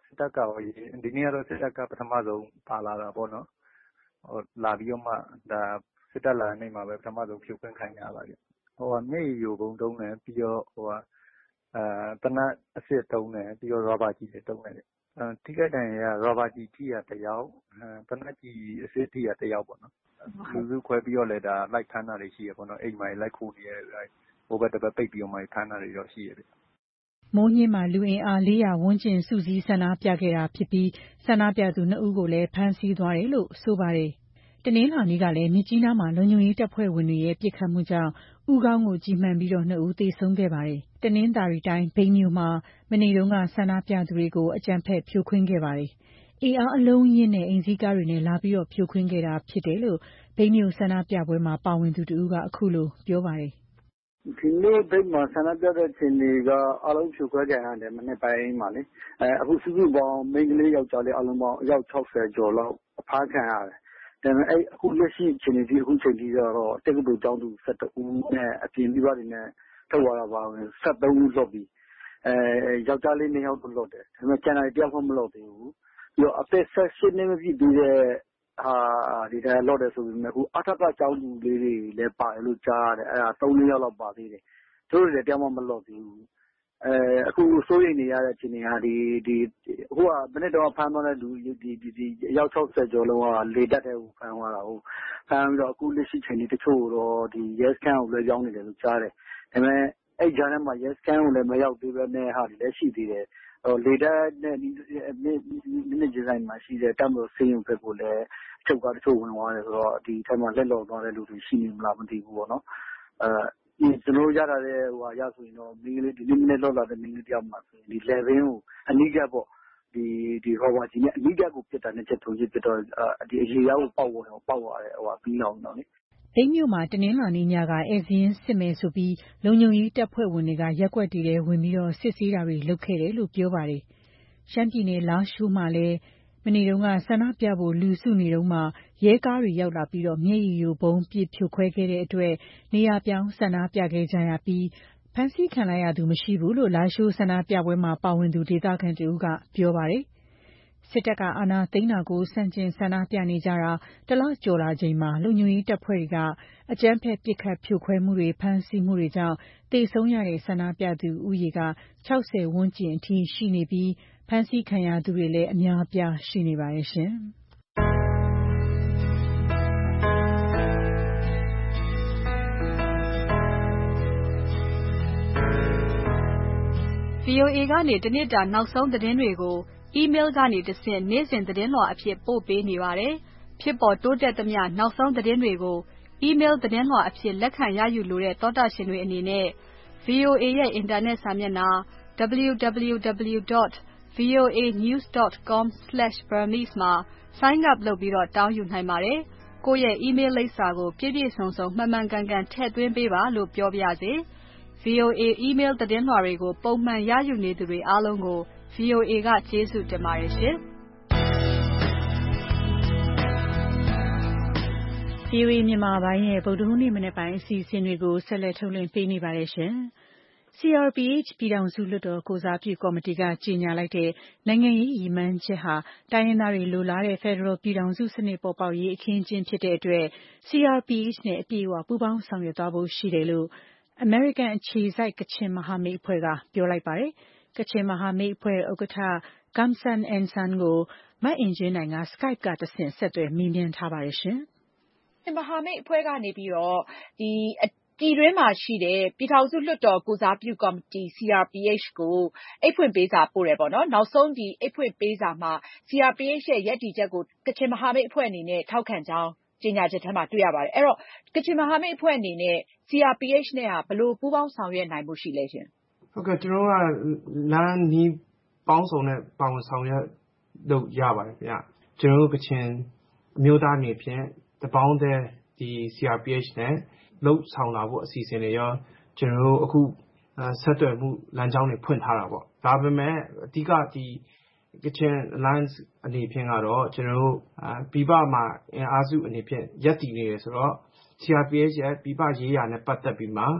စစ်တပ်ကရောဒီနေ့ကတော့စစ်တပ်ကပထမဆုံးပါလာတာပေါ့နော်ဟိုလာပြီးတော့မှဒါစစ်တပ်လာနေမှာပဲပထမဆုံးဖြုတ်ခွင်းခံရပါပြီဟိုကမြေယူပုံတုံးတယ်ပြီးတော့ဟိုကအဲတနတ်အစ်စ်တုံးတယ်ပြီးတော့ရောဘာကြီးတွေတုံးတယ်အဲထိခိုက်တဲ့ရရောဘာကြီးကြီးရတယောက်တနတ်ကြီးအစ်စ်ကြီးရတယောက်ပေါ့နော်လူစုခွဲပြီးတော့လေဒါလိုက်ထမ်းတာတွေရှိရပေါ့နော်အိမ်မိုင်လိုက်ခိုးနေရဟိုဘက်တစ်ဘက်ပိတ်ပြီးတော့မှထမ်းတာတွေတော့ရှိရတယ်မိုးညင်းမှာလူအင်အား၄၀၀ဝန်းကျင်စုစည်းဆန္ဒပြခဲ့တာဖြစ်ပြီးဆန္ဒပြသူနှစ်ဦးကိုလည်းဖမ်းဆီးသွားတယ်လို့ဆိုပါတယ်တနင်္လာနေ့ကလည်းမြစ်ကြီးနားမှာလုံခြုံရေးတပ်ဖွဲ့ဝင်တွေရဲ့ပစ်ခတ်မှုကြောင့်ဦးခေါင်းကိုကြီးမှန်ပြီးတော့နှစ်ဦးသေဆုံးခဲ့ပါတယ်တနင်္သာရီတိုင်းမြိတ်မြို့မှာမနေ့တုန်းကဆန္ဒပြသူတွေကိုအကြမ်းဖက်ဖြိုခွင်းခဲ့ပါတယ်အင်အားအလုံးရင်းနဲ့အိမ်စည်းကားတွေနဲ့လာပြီးတော့ဖြိုခွင်းခဲ့တာဖြစ်တယ်လို့မြိတ်မြို့ဆန္ဒပြပွဲမှာပါဝင်သူတဦးကအခုလိုပြောပါတယ်ဒီနေ့ဘက်မှာဆန္ဒပြတဲ့ချိန်တွေကအလုံးဖြိုခွဲကြရတယ်မနေ့ပိုင်းမှာလေအဲအခုစုစုပေါင်းမိန်းကလေးယောက်ျားလေးအလုံးပေါင်းအယောက်၆၀ကျော်လောက်အဖမ်းခံရတယ်ဒါပေမဲ့အဲအခုလက်ရှိချိန်တွေအခုချိန်ကြီးတော့တက္ကသိုလ်ကျောင်းသူ၁၁ဦးနဲ့အပြင်ပြပတွေနဲ့ထုတ်သွားတာပါဝင်၁၃ဦးလွတ်ပြီးအဲယောက်ျားလေး၂ယောက်လွတ်တယ်ဒါပေမဲ့ကျန်တဲ့တယောက်မှမလွတ်သေးဘူးပြီးတော့အသက်၁၈နှစ်မပြည့်သေးတဲ့ဟာဒီတိုင်းလော့တယ်ဆိုပေမဲ့အခုအထက်ကကျောင်းသူလေးတွေလည်းပါတယ်လို့ကြားရတယ်အဲဒါ၃၄ယောက်လောက်ပါသေးတယ်သူတို့လည်းတယောက်မှမလော့သေးဘူးအဲအခုစိုးရိမ်နေရတဲ့အခြေအနေဟာဒီဒီအခုကမနေ့တော့ဖမ်းသွားတဲ့လူဒီဒီဒီအယောက်၆၀ကျော်လုံးကလေတက်တဲ့ကိုဖမ်းသွားတာဟုတ်ဖမ်းပြီးတော့အခုလက်ရှိချိန်ဒီတချို့တော့ဒီ yes can ကိုလည်းရောက်နေတယ်လို့ကြားတယ်ဒါပေမဲ့အဲ့ဂျာနဲ့မှာ yes can ကိုလည်းမရောက်သေးပဲနဲ့ဟာဒီလည်းရှိသေးတယ်ဟိုလေတက်နဲ့ဒီမိနစ်ချင်းဆိုင်မှာရှိတဲ့တပ်မတော်စေယုံဘက်ကိုလည်းအချုပ်ကားတချို့ဝင်သွားတယ်ဆိုတော့ဒီထက်မှလက်လော်သွားတဲ့လူတွေရှိနေမလားမသိဘူးပေါ့နော်အဲကျွန်တော်ရတာတဲ့ဟိုဟာရဆိုရင်တော့မိန်းကလေးဒီနေ့မနေ့လောက်လာတဲ့မိန်းကလေးတယောက်မှဆိုရင်ဒီ level ကိုအနိကပေါ့ဒီဒီရောဘာကြီးနဲ့အနိကကိုပြစ်တာနဲ့ချက်ထိုးရပြတော့ဒီအရေရောက်ကိုပေါက်ဝင်ပေါက်သွားတယ်ဟိုဟာပြီးအောင်တော့လေဒိတ်မြို့မှာတနင်္လာနေ့ညကအဲဇင်းစစ်မယ်ဆိုပြီးလုံခြုံရေးတပ်ဖွဲ့ဝင်တွေကရက်ွက်တီထဲဝင်ပြီးတော့စစ်ဆေးတာတွေလုပ်ခဲ့တယ်လို့ပြောပါတယ်ရှမ်းပြည်နယ်လားရှိုးမှာလည်းမနေ့တုန်းကဆန္ဒပြဖို့လူစုနေတုန်းမှာရဲကားတွေရောက်လာပြီးတော့မျက်ရည်ယိုဗုံးပစ်ဖြိုခွဲခဲ့တဲ့အတွက်နေရာပြောင်းဆန္ဒပြခဲ့ကြရပြီးဖမ်းဆီးခံလိုက်ရသူမရှိဘူးလို့လားရှိုးဆန္ဒပြပွဲမှာပါဝင်သူဒေသခံတဦးကပြောပါတယ်စစ်တပ်ကအာဏာသိမ်းတာကိုဆန့်ကျင်ဆန္ဒပြနေကြတာတလကျော်လာချိန်မှာလုံခြုံရေးတပ်ဖွဲ့တွေကအကြမ်းဖက်ပစ်ခတ်ဖြိုခွဲမှုတွေဖမ်းဆီးမှုတွေကြောင့်သေဆုံးရတဲ့ဆန္ဒပြသူဦးရေက၆၀ဝန်းကျင်အထိရှိနေပြီးဖမ်းဆီးခံရသူတွေလည်းအများအပြားရှိနေပါတယ်ရှင်။ဗွီအိုအေ ကနေတနေ့တာနောက်ဆုံးသတင်းတွေကိုအီးမေးလ်ကနေတဆင့်နေ့စဉ်သတင်းလွှာအဖြစ်ပို့ပေးနေပါတယ်။ဖြစ်ပေါ်တိုးတက်သမျှနောက်ဆုံးသတင်းတွေကိုအီးမေးလ်သတင်းလွှာအဖြစ်လက်ခံရယူလိုတဲ့သောတရှင်တွေအနေနဲ့ ဗွီအိုအေ ရဲ့အင်တာနက်စာမျက်နှာ double u double u double u dot voa news dot com slash burmese မှာ sign up လုပ်ပြီးတော့တောင်းယူနိုင်ပါတယ်။ကိုယ့်ရဲ့အီးမေးလ်လိပ်စာကိုပြည့်ပြည့်စုံစုံမှန်မှန်ကန်ကန်ထည့်သွင်းပေးပါလို့ပြောပါရစေ။ဗွီအိုအေ email သတင်းလွှာတွေကိုပုံမှန်ရယူနေသူတွေအားလုံးကို ဗွီအိုအေ ကကျေးဇူးတင်ပါတယ်ရှင်။ဗွီအိုအေမြန်မာပိုင်းရဲ့ဗုဒ္ဓဟူးနေ့မနက်ပိုင်းအစီအစဉ်တွေကိုဆက်လက်ထုတ်လွှင့်ပေးနေပါတယ်ရှင်။ C R P H ပြည်ထောင်စုလွှတ်တော်ကိုစားပြုကော်မတီကကြေညာလိုက်တဲ့နိုင်ငံရေးရည်မှန်းချက်ဟာတိုင်းရင်းသားတွေလိုလားတဲ့ Federal ပြည်ထောင်စုစနစ်ပေါ်ပေါက်ရေးအခင်းအကျင်းဖြစ်တဲ့အတွက် C R P H နဲ့အပြည့်အဝပူးပေါင်းဆောင်ရွက်သွားဖို့ရှိတယ်လို့အမေရိကန်အခြေစိုက်ကချင်မဟာမိတ်အဖွဲ့ကပြောလိုက်ပါတယ်။ကချင်မဟာမိတ်အဖွဲ့ဥက္ကဋ္ဌ Gum San N Sang ကိုမအင်ကြင်းနိုင်က Skype ကတဆင့်ဆက်သွယ်မေးမြန်းထားပါတယ်ရှင်။မဟာမိတ်အဖွဲ့ကနေပြီးတော့ဒီပြည်တွင်းမှာရှိတဲ့ပြည်ထောင်စုလွှတ်တော်ကိုစားပြုကော်မတီ C R P H ကိုအိတ်ဖွင့်ပေးစာပို့တယ်ပေါ့နော်။နောက်ဆုံးဒီအိတ်ဖွင့်ပေးစာမှာ C R P H ရဲ့ရပ်တည်ချက်ကိုကချင်မဟာမိတ်အဖွဲ့အနေနဲ့ထောက်ခံကြောင်းကြေညာချက်ထဲမှာတွေ့ရပါတယ်။အဲ့တော့ကချင်မဟာမိတ်အဖွဲ့အနေနဲ့ C R P H နဲ့ဟာဘယ်လိုပူးပေါင်းဆောင်ရွက်နိုင်မှုရှိလဲရှင်။ဟုတ်ကဲ့ကျွန်တော်ကလမ်းနီးပေါင်းစုံနဲ့ပါဝင်ဆောင်ရွက်လုပ်ရပါတယ်ခင်ဗျ။ကျွန်တော်တို့ကချင်အမျိုးသားအနေဖြင့်တပေါင်းတဲ့ဒီ C R P H နဲ့လှုပ်ဆောင်လာဖို့အစီအစဉ်တွေရောကျွန်တော်တို့အခုဆက်သွယ်မှုလမ်းကြောင်းတွေဖွင့်ထားတာပေါ့။ဒါပေမဲ့အဓိကဒီကချင် Alliance အနေဖြင့်ကတော့ကျွန်တော်တို့ပြည်ပမှာအင်အားစုအနေဖြင့်ရပ်တည်နေရဆိုတော့C R P H ရဲ့ပြည်ပရေးရာနဲ့ပတ်သက်ပြီးမှ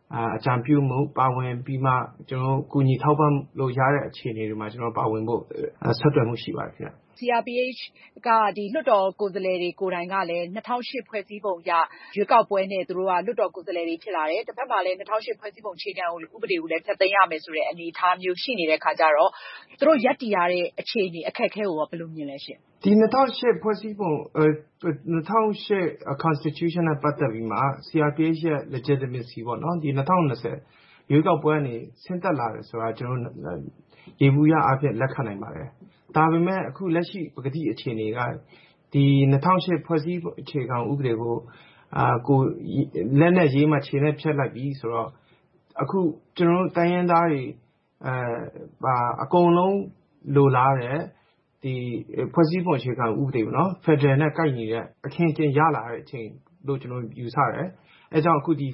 အကြံပြုမှုပါဝင်ပြီးမှကျွန်တော်ကူညီထောက်ပံ့လို့ရတဲ့အခြေအနေတွေမှာကျွန်တော်ပါဝင်ဖို့ဆက်သွယ်မှုရှိပါတယ်ခင်ဗျ C R P H ကဒီလွှတ်တော်ကိုယ်စားလှယ်တွေကိုယ်တိုင်ကလည်း၂၀၀၈ဖွဲ့စည်းပုံအရရွေးကောက်ပွဲနဲ့သူတို့ကလွှတ်တော်ကိုယ်စားလှယ်တွေဖြစ်လာတယ်။တစ်ဖက်မှာလည်း၂၀၀၈ဖွဲ့စည်းပုံအခြေခံဥပဒေကိုလည်းဖျက်သိမ်းရမယ်ဆိုတဲ့အနေအထားမျိုးရှိနေတဲ့ခါကျတော့သူတို့ရပ်တည်ရတဲ့အခြေအနေအခက်အခဲကိုဘယ်လိုမြင်လဲရှင်။ဒီ၂၀၀၈ဖွဲ့စည်းပုံ၂၀၀၈ Constitution နဲ့ပတ်သက်ပြီးမှ C R P H ရဲ့ legitimacy ပေါ့နော်ဒီ၂၀၂၀ရွေးကောက်ပွဲကနေဆင်းသက်လာတယ်ဆိုတာကျွန်တော်ရေဘူးရအဖြစ်လက်ခံနိုင်ပါတယ်။ဒါပေမဲ့အခုလက်ရှိပကတိအခြေအနေကဒီ၂၀၀၈ဖွဲ့စည်းအခြေခံဥပဒေကိုအာကိုလက်နဲ့ရေးမှခြေနဲ့ဖြတ်လိုက်ပြီးဆိုတော့အခုကျွန်တော်တို့တိုင်းရင်းသားတွေအဲအကုန်လုံးလိုလားတဲ့ဒီဖွဲ့စည်းပုံအခြေခံဥပဒေပေါ့နော် Federal နဲ့ကိုက်ညီတဲ့အခင်းအကျင်းရလာတဲ့အချိန်လို့ကျွန်တော်ယူဆတယ်။အဲကြောင့်အခုဒီ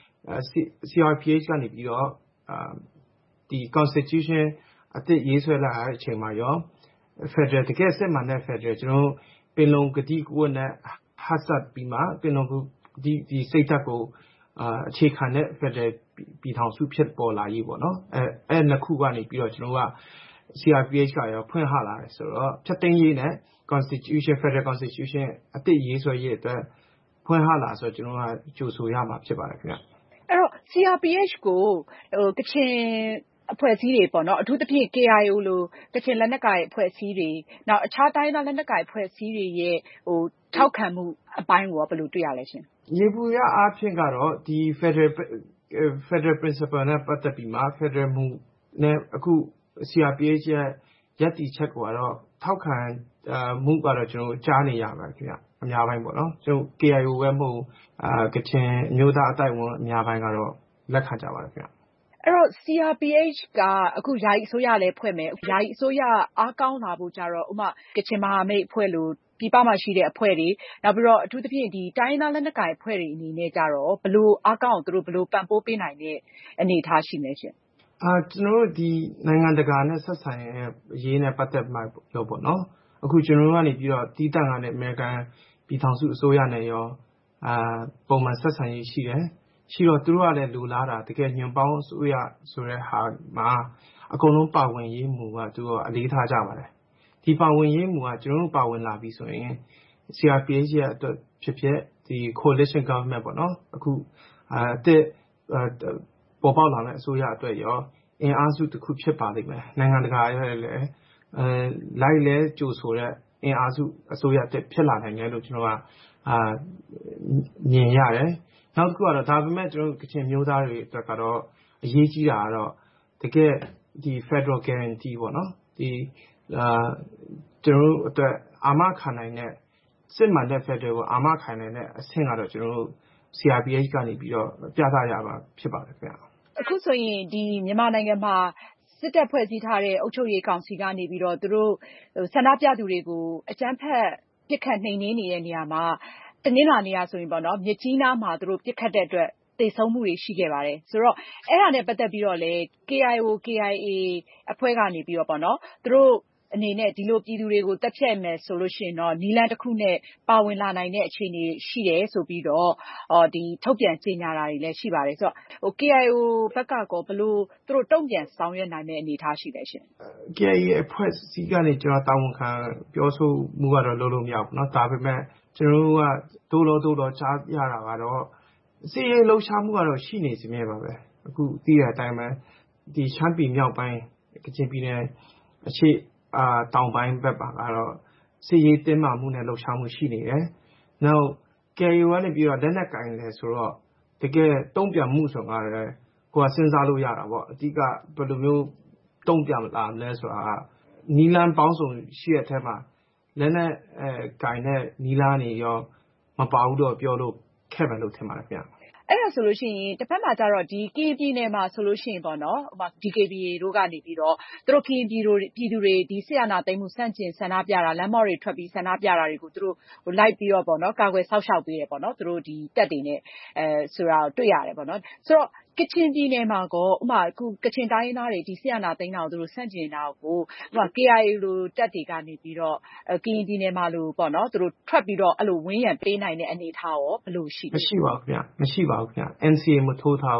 C R P H ကနေပြီးတော့ဒီ Constitution အသစ်ရေးဆွဲလာတဲ့အချိန်မှာရော Federal တကယ်စစ်မှန်တဲ့ Federal ကျွန်တော်ပင်လုံကတိကဝတ်နဲ့ဟတ်ဆက်ပြီးမှပင်လုံဒီဒီစိတ်ဓာတ်ကိုအခြေခံတဲ့ Federal ပြည်ထောင်စုဖြစ်ပေါ်လာရေးပေါ့နော်အဲအဲနှစ်ခုကနေပြီးတော့ကျွန်တော်က C R P H ကရောဖွင့်ဟလာတယ်ဆိုတော့ဖြတ်သိမ်းရေးနဲ့ Constitution Federal Constitution အသစ်ရေးဆွဲရေးအတွက်ဖွင့်ဟလာဆိုတော့ကျွန်တော်ကကြိုဆိုရမှာဖြစ်ပါတယ်ခင်ဗျအဲ့တော့ C R P H ကိုဟိုကချင်အဖွဲ့အစည်းတွေပေါ့နော်အထူးသဖြင့် K I O လိုကချင်လက်နက်ကိုင်အဖွဲ့အစည်းတွေနောက်အခြားတိုင်းသားလက်နက်ကိုင်အဖွဲ့အစည်းတွေရဲ့ဟိုထောက်ခံမှုအပိုင်းကိုဘယ်လိုတွေ့ရလဲရှင်ရေဘူးရအားဖြင့်ကတော့ဒီ Federal Federal Principle နဲ့ပတ်သက်ပြီးမှ Federal မူနဲ့အခု C R P H ရဲ့ရပ်တည်ချက်ကိုတော့ထောက်ခံမှုကတော့ကျွန်တော်ကြားနေရပါတယ်ခင်ဗျအများပိုင်းပေါ့နော်ကျွန်တော် K I O ပဲမဟုတ်အာကချင်မျိုးသားအတိုင်းဝန်အများပိုင်းကတော့လက်ခံကြပါတယ်ခင်ဗျအဲ့တော့ C R P H ကအခုယာယီအစိုးရလည်းဖွဲ့မယ်ယာယီအစိုးရအားကောင်းလာဖို့ကြတော့ဥမာကချင်မဟာမိတ်အဖွဲ့လို့ပြည်ပမှာရှိတဲ့အဖွဲ့တွေနောက်ပြီးတော့အထူးသဖြင့်ဒီတိုင်းသားလက်နက်ကိုင်အဖွဲ့တွေအနေနဲ့ကြတော့ဘလို့အားကောင်းသူတို့ဘလို့ပံ့ပိုးပေးနိုင်တဲ့အနေအထားရှိနေရှင်အာကျွန်တော်တို့ဒီနိုင်ငံတကာနဲ့ဆက်ဆံရေးနဲ့ပတ်သက်မှပြောပေါ့နော်အခုကျွန်တော်တို့ကနေပြီးတော့တီးတန့်ကနေအမေရိကန်ပြည်ထောင်စုအစိုးရနဲ့ရောအာပုံမှန်ဆက်ဆံရေးရှိတယ်ရှိတော့သူတို့ကလည်းလူလားတာတကယ်ညွန်ပေါင်းအစိုးရဆိုတဲ့ဟာမှာအကုန်လုံးပါဝင်ရေးမူကသူကအလေးထားကြပါတယ်ဒီပါဝင်ရေးမူကကျွန်တော်တို့ပါဝင်လာပြီဆိုရင် C R P H ရဲ့အတွက်ဖြစ်ဖြစ်ဒီ coalition government ပေါ့နော်အခုအဲတဲ့ပေါ်ပေါက်လာတဲ့အစိုးရအတွက်ရောအင်အားစုတစ်ခုဖြစ်ပါလိမ့်မယ်နိုင်ငံတကာရဲ့လည်းအဲလိုက်လဲကြိုဆိုတဲ့အင်အားစုအစိုးရတက်ဖြစ်လာနိုင်တယ်လို့ကျွန်တော်ကအာမြင်ရတယ်နောက်တစ်ခုကတော့ဒါပေမဲ့ကျွန်တော်ကချင်မျိုးသားတွေအတွက်ကတော့အရေးကြီးတာကတော့တကယ်ဒီ Federal Guarantee ပေါ့နော်ဒီအာကျွန်တော်တို့အတွက်အာမခံနိုင်တဲ့စစ်မှန်တဲ့ Federal ကိုအာမခံနိုင်တဲ့အဆင့်ကတော့ကျွန်တော်တို့ C R P H ကနေပြီးတော့ပြသရပါဖြစ်ပါတယ်ခင်ဗျအခုဆိုရင်ဒီမြန်မာနိုင်ငံမှာစစ်တပ်ဖွဲ့စည်းထားတဲ့အုပ်ချုပ်ရေးကောင်စီကနေပြီးတော့သူတို့ဆန္ဒပြသူတွေကိုအကြမ်းဖက်ပစ်ခတ်နှိမ်နင်းနေတဲ့နေရာမှာတနင်္လာနေ့ကဆိုရင်ပေါ့နော်မြစ်ကြီးနားမှာသူတို့ပစ်ခတ်တဲ့အတွက်သေဆုံးမှုတွေရှိခဲ့ပါတယ်ဆိုတော့အဲ့ဒါနဲ့ပတ်သက်ပြီးတော့လေ K I O K I A အဖွဲ့ကနေပြီးတော့ပေါ့နော်သူတို့အနေနဲ့ဒီလိုပြည်သူတွေကိုတက်ဖြတ်မယ်ဆိုလို့ရှိရင်တော့နီလန်တစ်ခုနဲ့ပါဝင်လာနိုင်တဲ့အခြေအနေရှိတယ်ဆိုပြီးတော့အော်ဒီထုတ်ပြန်ကြေညာတာတွေလည်းရှိပါတယ်ဆိုတော့ဟို K I O ဘက်ကကောဘလို့သူတို့တုံ့ပြန်ဆောင်ရွက်နိုင်တဲ့အနေအထားရှိတယ်ရှင် K I A အဖွဲ့အစည်းကနေကျွန်တော်တာဝန်ခံပြောဆိုမှုကတော့လုံးလုံးမရဘူးเนาะဒါပေမဲ့ကျွန်တော်တို့ကတိုးလို့တိုးတော့ကြားရတာကတော့စီရေးလှုပ်ရှားမှုကတော့ရှိနေစီမြဲပါပဲအခုသိရတဲ့အတိုင်းပဲဒီရှမ်းပြည်မြောက်ပိုင်းကချင်ပြည်နယ်အရှိအာတောင်ပိုင်းဘက်ပါကတော့စီရေးတင်းမာမှုနဲ့လှုပ်ရှားမှုရှိနေတယ်။နောက် K I O ကနေပြီးတော့လက်နက်ကင်လဲဆိုတော့တကယ်တုံ့ပြန်မှုဆိုတာလည်းကိုယ်ကစဉ်းစားလို့ရတာပေါ့အဓိကဘယ်လိုမျိုးတုံ့ပြန်လာလဲဆိုတာကနီလန်ပေါင်းစုံရှိတဲ့အထက်မှာလက်နက်အဲကင်တဲ့နီလာနေရောမပါဘူးတော့ပြောလို့ခဲ့မယ်လို့ထင်ပါတယ်ခင်ဗျအဲ့ဒါဆိုလို့ရှိရင်တစ်ဖက်မှာကျတော့ဒီကရင်ပြည်နယ်မှာဆိုလို့ရှိရင်ပေါ့နော်ဟို D K B A တို့ကနေပြီးတော့သူတို့ကရင်ပြည်တို့ပြည်သူတွေဒီဆရာနာသိမ်းမှုစန့်ကျင်ဆန္ဒပြတာလမ်းမော်တွေထွက်ပြီးဆန္ဒပြတာတွေကိုသူတို့ဟိုလိုက်ပြီးတော့ပေါ့နော်ကာကွယ်ဆောက်ရှောက်ပေးတယ်ပေါ့နော်သူတို့ဒီတက်တွေနဲ့အဲဆိုတာတွေ့ရတယ်ပေါ့နော်ဆိုတော့ကချင်ပြည်နယ်မှာကောဥမာအခုကချင်တိုင်းရင်းသားတွေဒီဆရာနာသိမ်းတာကိုသူတို့စန့်ကျင်တာကိုဥမာ K I A လိုတက်တွေကနေပြီးတော့ကရင်ပြည်နယ်မှာလို့ပေါ့နော်သူတို့ထွက်ပြီးတော့အဲ့လိုဝင်းရံပေးနိုင်တဲ့အနေအထားရောဘယ်လိုရှိလဲမရှိပါဘူးခင်ဗျမရှိပါဘူးခင်ဗျ N C A မထိုးထားဘူး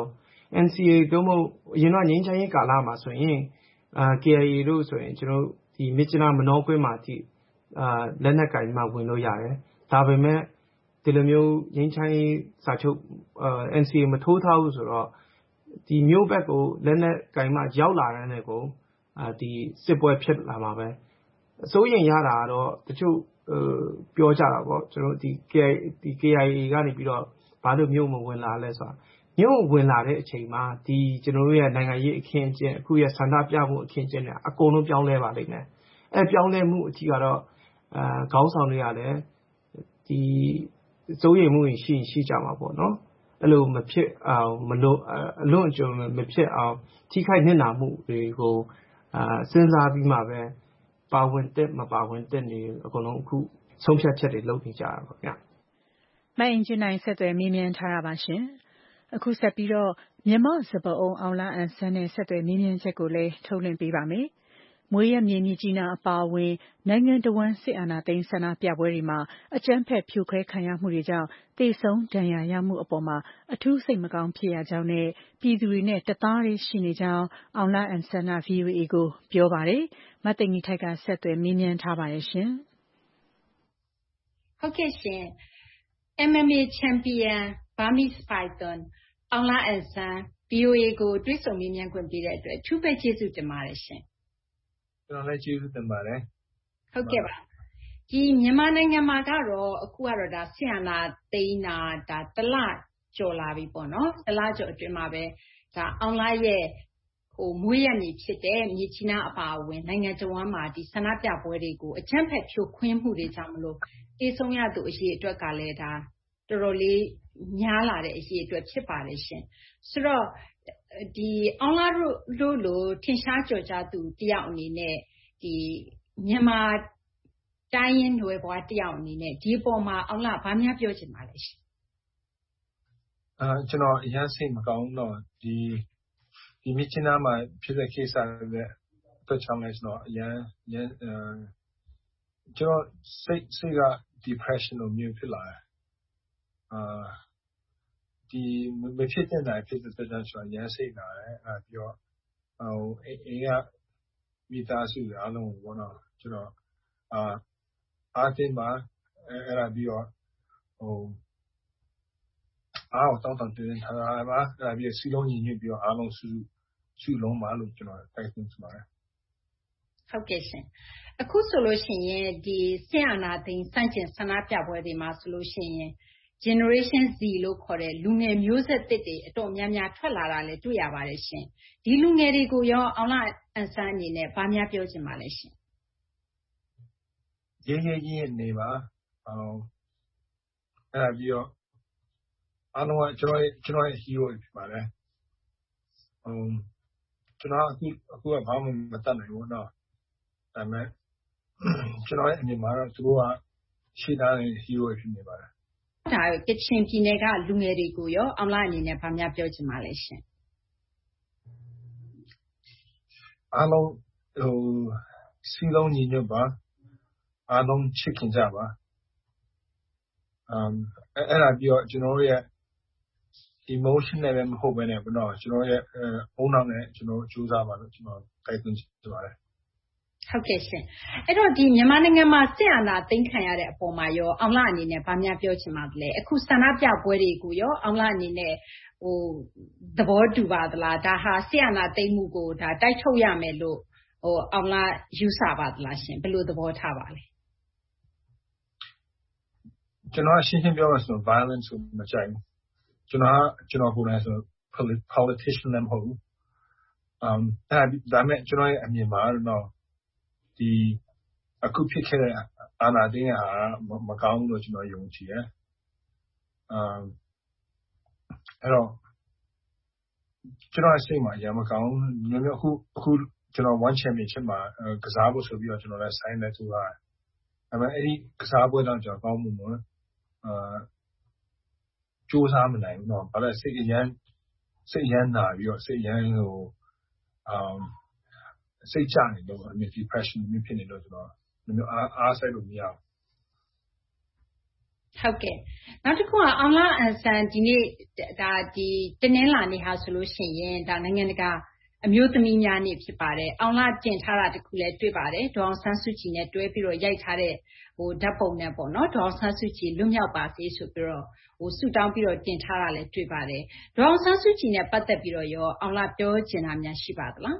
N C A တို့မို့အရင်ကငြိမ်းချမ်းရေးကာလမှာဆိုရင်အာ K I A တို့ဆိုရင်ကျွန်တော်ဒီမြစ်ကြီးနားမနောကွင်းမှာတိအာလက်နက်ကင်မှဝင်လို့ရတယ်ဒါပေမဲ့ဒီလိုမျိုးငြိမ်းချမ်းရေးစာချုပ်အာ N C A မထိုးထားဘူးဆိုတော့ဒီမျိုးဘက်ကိုလက်နက်ကင်မှရောက်လာတဲ့နဲ့ကိုအာဒီစစ်ပွဲဖြစ်လာမှာပဲအစိုးရင်ရတာတော့တချို့ပြောကြတာပေါ့ကျွန်တော်ဒီ K I A ကနေပြီးတော့ဘာလို့မျိုးမဝင်လာလဲဆိုတာမျိုးဝင်လာတဲ့အချိန်မှာဒီကျွန်တော်တို့ရဲ့နိုင်ငံရေးအခင်းအကျင်းအခုရဲ့ဆန္ဒပြမှုအခင်းအကျင်းတွေအကုန်လုံးပြောင်းလဲပါလိမ့်မယ်အဲပြောင်းလဲမှုအကြီးကတော့အာခေါင်းဆောင်တွေကလည်းဒီစိုးရိမ်မှုရှိရှိကြမှာပေါ့နော်အဲ့လိုမဖြစ်အောင်မလို့အလွန်အကျွံမဖြစ်အောင်ထိခိုက်နစ်နာမှုတွေကိုအာစဉ်းစားပြီးမှပဲပါဝင်တဲ့မပါဝင်တဲ့နေအကုန်လုံးအခုဆုံးဖြတ်ချက်တွေလုပ်နေကြတာပေါ့ဗျာမအင်ဂျင်နိုင်ဆက်သွယ်မေးမြန်းထားတာပါရှင်အခုဆက်ပြီးတော့မြန်မာစပအုံအောင်လာအန်ဆန်းနဲ့ဆက်သွယ်မေးမြန်းချက်ကိုလည်းထုတ်လွှင့်ပေးပါမယ်မွေးရမြေမြကြီးနားအပါအဝင်နိုင်ငံတော်ဝန်စစ်အာဏာသိမ်းဆန္ဒပြပွဲတွေမှာအကြမ်းဖက်ဖြိုခွဲခံရမှုတွေကြောင့်တေဆုံးဒဏ်ရာရမှုအပေါ်မှာအထူးစိတ်မကောင်းဖြစ်ရကြောင်းနဲ့ပြည်သူတွေနဲ့တသားတည်းရှိနေကြောင်းအောင်လာအန်ဆန်းက V O A ကိုပြောပါတယ်မသိင်္ဂီထိုက်ကဆက်သွယ်မေးမြန်းထားပါတယ်ရှင်ဟုတ်ကဲ့ရှင် M M A Champion Burmese Python အောင်လာအန်ဆန်း V O A ကိုတွေ့ဆုံမေးမြန်းခွင့်ပေးတဲ့အတွက်ထူးပဲကျေးဇူးတင်ပါတယ်ရှင်ကျွန်တော်လည်းကျေးဇူးတင်ပါတယ်ဟုတ်ကဲ့ပါဒီမြန်မာနိုင်ငံမှာကတော့အခုကတော့ဒါဆီယနာသိန်းနာဒါတလကျော်လာပြီပေါ့နော်တလကျော်အတွင်းမှာပဲဒါအောင်လာရဲ့ဟိုမွေးရမြေဖြစ်တဲ့မြစ်ကြီးနားအပါအဝင်နိုင်ငံတော်ဝန်မှာဒီဆန္ဒပြပွဲတွေကိုအကြမ်းဖက်ဖြိုခွင်းမှုတွေကြောင့်မလို့တေဆုံးရသူအရေးအတွက်ကလည်းဒါတော်တော်လေးများလာတဲ့အရေးအတွက်ဖြစ်ပါတယ်ရှင်ဆိုတော့ဒီအောင်လာတို့တို့လိုထင်ရှားကြော်ကြားသူတယောက်အနေနဲ့ဒီမြန်မာတိုင်းရင်းတွေဘွားတယောက်အနေနဲ့ဒီပေါ်မှာအောင်လာဘာများပြောချင်ပါလဲရှင်အာကျွန်တော်အရင်စိတ်မကောင်းတော့ဒီဒီမြစ်ချနာမှာဖြစ်တဲ့ကိစ္စတွေအတွက်ချောင်းလဲကျွန်တော်အရင်အရင်ကျွန်တော်စိတ်စိတ်က depression လို့မျိုးဖြစ်လာတယ်အာဒီမဖြစ်တဲ့နိုင်ဖြစ်တဲ့အတွက်ကျွန်တော်ရမ်းစိတ်လာတယ်အဲပြီးတော့ဟိုအိမ်ကမိသားစုအားလုံးဘောနော်ကျွန်တော်အာအားတင်ပါအဲ့ဒါပြီးတော့ဟိုအားတောင်းတတင်ထားတာပါအဲ့ဒါပြီးစီလုံးညီညွတ်ပြီးတော့အားလုံးစုစုလုံးပါလို့ကျွန်တော်တိုက်တွန်းချင်ပါတယ်ဟုတ်ကဲ့ရှင်အခုဆိုလို့ရှိရင်ဒီဆင်အာနာသိန်းစန့်ကျင်ဆန္ဒပြပွဲတွေမှာဆိုလို့ရှိရင် Generation Z လို့ခေါ်တဲ့လူငယ်မျိုးဆက်သစ်တွေအတော်များများထွက်လာတာလည်းတွေ့ရပါတယ်ရှင်ဒီလူငယ်တွေကိုရောအောင်လာအန်ဆန်းအနေနဲ့ဗာများပြောချင်ပါလဲရှင်ရေးရေးရေးနေပါအောင်အဲ့ဒါပြီးတော့အားလုံးကကျွန်တော်ကျွန်တော်ရဲ့ hero ဖြစ်ပါတယ်အမ်ကျွန်တော်အခုအခုကဘာမှမတတ်နိုင်ဘူးနော်ဒါပေမဲ့ကျွန်တော်ရဲ့အမြင်မှာတော့သူတို့ကရှိသားတဲ့ hero ဖြစ်နေပါတယ်ဒါကချင်ပြည်နယ်ကလူငယ်တွေကိုရောအောင်လာအနေနဲ့ဗာများပြောချင်ပါလဲရှင်အားလုံးဟိုစီလုံးညီညွတ်ပါအားလုံးချစ်ခင်ကြပါအမ်အဲ့ဒါပြီးတော့ကျွန်တော်ရဲ့ emotion နဲ့လည်းမဟုတ်ဘဲနဲ့ဘယ်တော့ကျွန်တော်ရဲ့အုံနောက်နဲ့ကျွန်တော်ကြိုးစားပါလို့ကျွန်တော်တိုက်တွန်းချင်ပါတယ်ဟုတ်ကဲ့ရှင်အဲ့တော့ဒီမြန်မာနိုင်ငံမှာစစ်အာဏာသိမ်းခံရတဲ့အပေါ်မှာရောအောင်လာအနေနဲ့ဗာများပြောချင်ပါသလဲအခုဆန္ဒပြပွဲတွေကိုရောအောင်လာအနေနဲ့ဟိုသဘောတူပါသလားဒါဟာစစ်အာဏာသိမ်းမှုကိုဒါတိုက်ထုတ်ရမယ်လို့ဟိုအောင်လာယူဆပါသလားရှင်ဘယ်လိုသဘောထားပါလဲကျွန်တော်ရှင်းရှင်းပြောရဆို violence ကိုမကြိုက်ဘူးကျွန်တော်ကျွန်တော်ကိုယ်တိုင်ဆို politician လည်းမဟုတ်ဘူး um အဲ့ဒါမဲ့ကျွန်တော်ရဲ့အမြင်မှာတော့ဒီအခုဖြစ်ခဲ့တဲ့အာဏာသိမ်းတာမကောင်းဘူးလို့ကျွန်တော်ယုံကြည်တယ်။ um အဲ့တော့ကျွန်တော်စိတ်မှာရမကောင်းမျိုးမျိုးအခုအခုကျွန်တော် one championship မှာကစားဖို့ဆိုပြီးတော့ကျွန်တော်လည်း sign လက်ထိုးတာ။ဒါပေမဲ့အဲ့ဒီကစားပွဲတော့ကျွန်တော်ကောင်းမှုမလို့အာစူးစမ်းမနိုင်ဘူးเนาะ။ဘာလဲစိတ်အရန်စိတ်ရန်နာပြီးတော့စိတ်ရန်ဟို um စိတ်ချနေတော့အမြဲ depression မျိုးဖြစ်နေတော့ကျွန်တော်မျိုးအားအားဆိုင်လို့မရဘူးဟုတ်ကဲ့နောက်တစ်ခုကအောင်လအန်ဆန်ဒီနေ့ဒါဒီတနင်္လာနေ့ဟာဆိုလို့ရှိရင်ဒါနိုင်ငံတကာအမျိုးသမီးများနေ့ဖြစ်ပါတယ်အောင်လတင်ထားတာတခုလည်းတွေ့ပါတယ်ဒေါအောင်ဆန်းစုကြည်နဲ့တွဲပြီးတော့ရိုက်ထားတဲ့ဟိုဓာတ်ပုံနဲ့ပေါ့နော်ဒေါအောင်ဆန်းစုကြည်လွတ်မြောက်ပါစေဆိုပြီးတော့ဟိုဆူတောင်းပြီးတော့တင်ထားတာလည်းတွေ့ပါတယ်ဒေါအောင်ဆန်းစုကြည်နဲ့ပတ်သက်ပြီးတော့ရောအောင်လပြောချင်တာများရှိပါသလား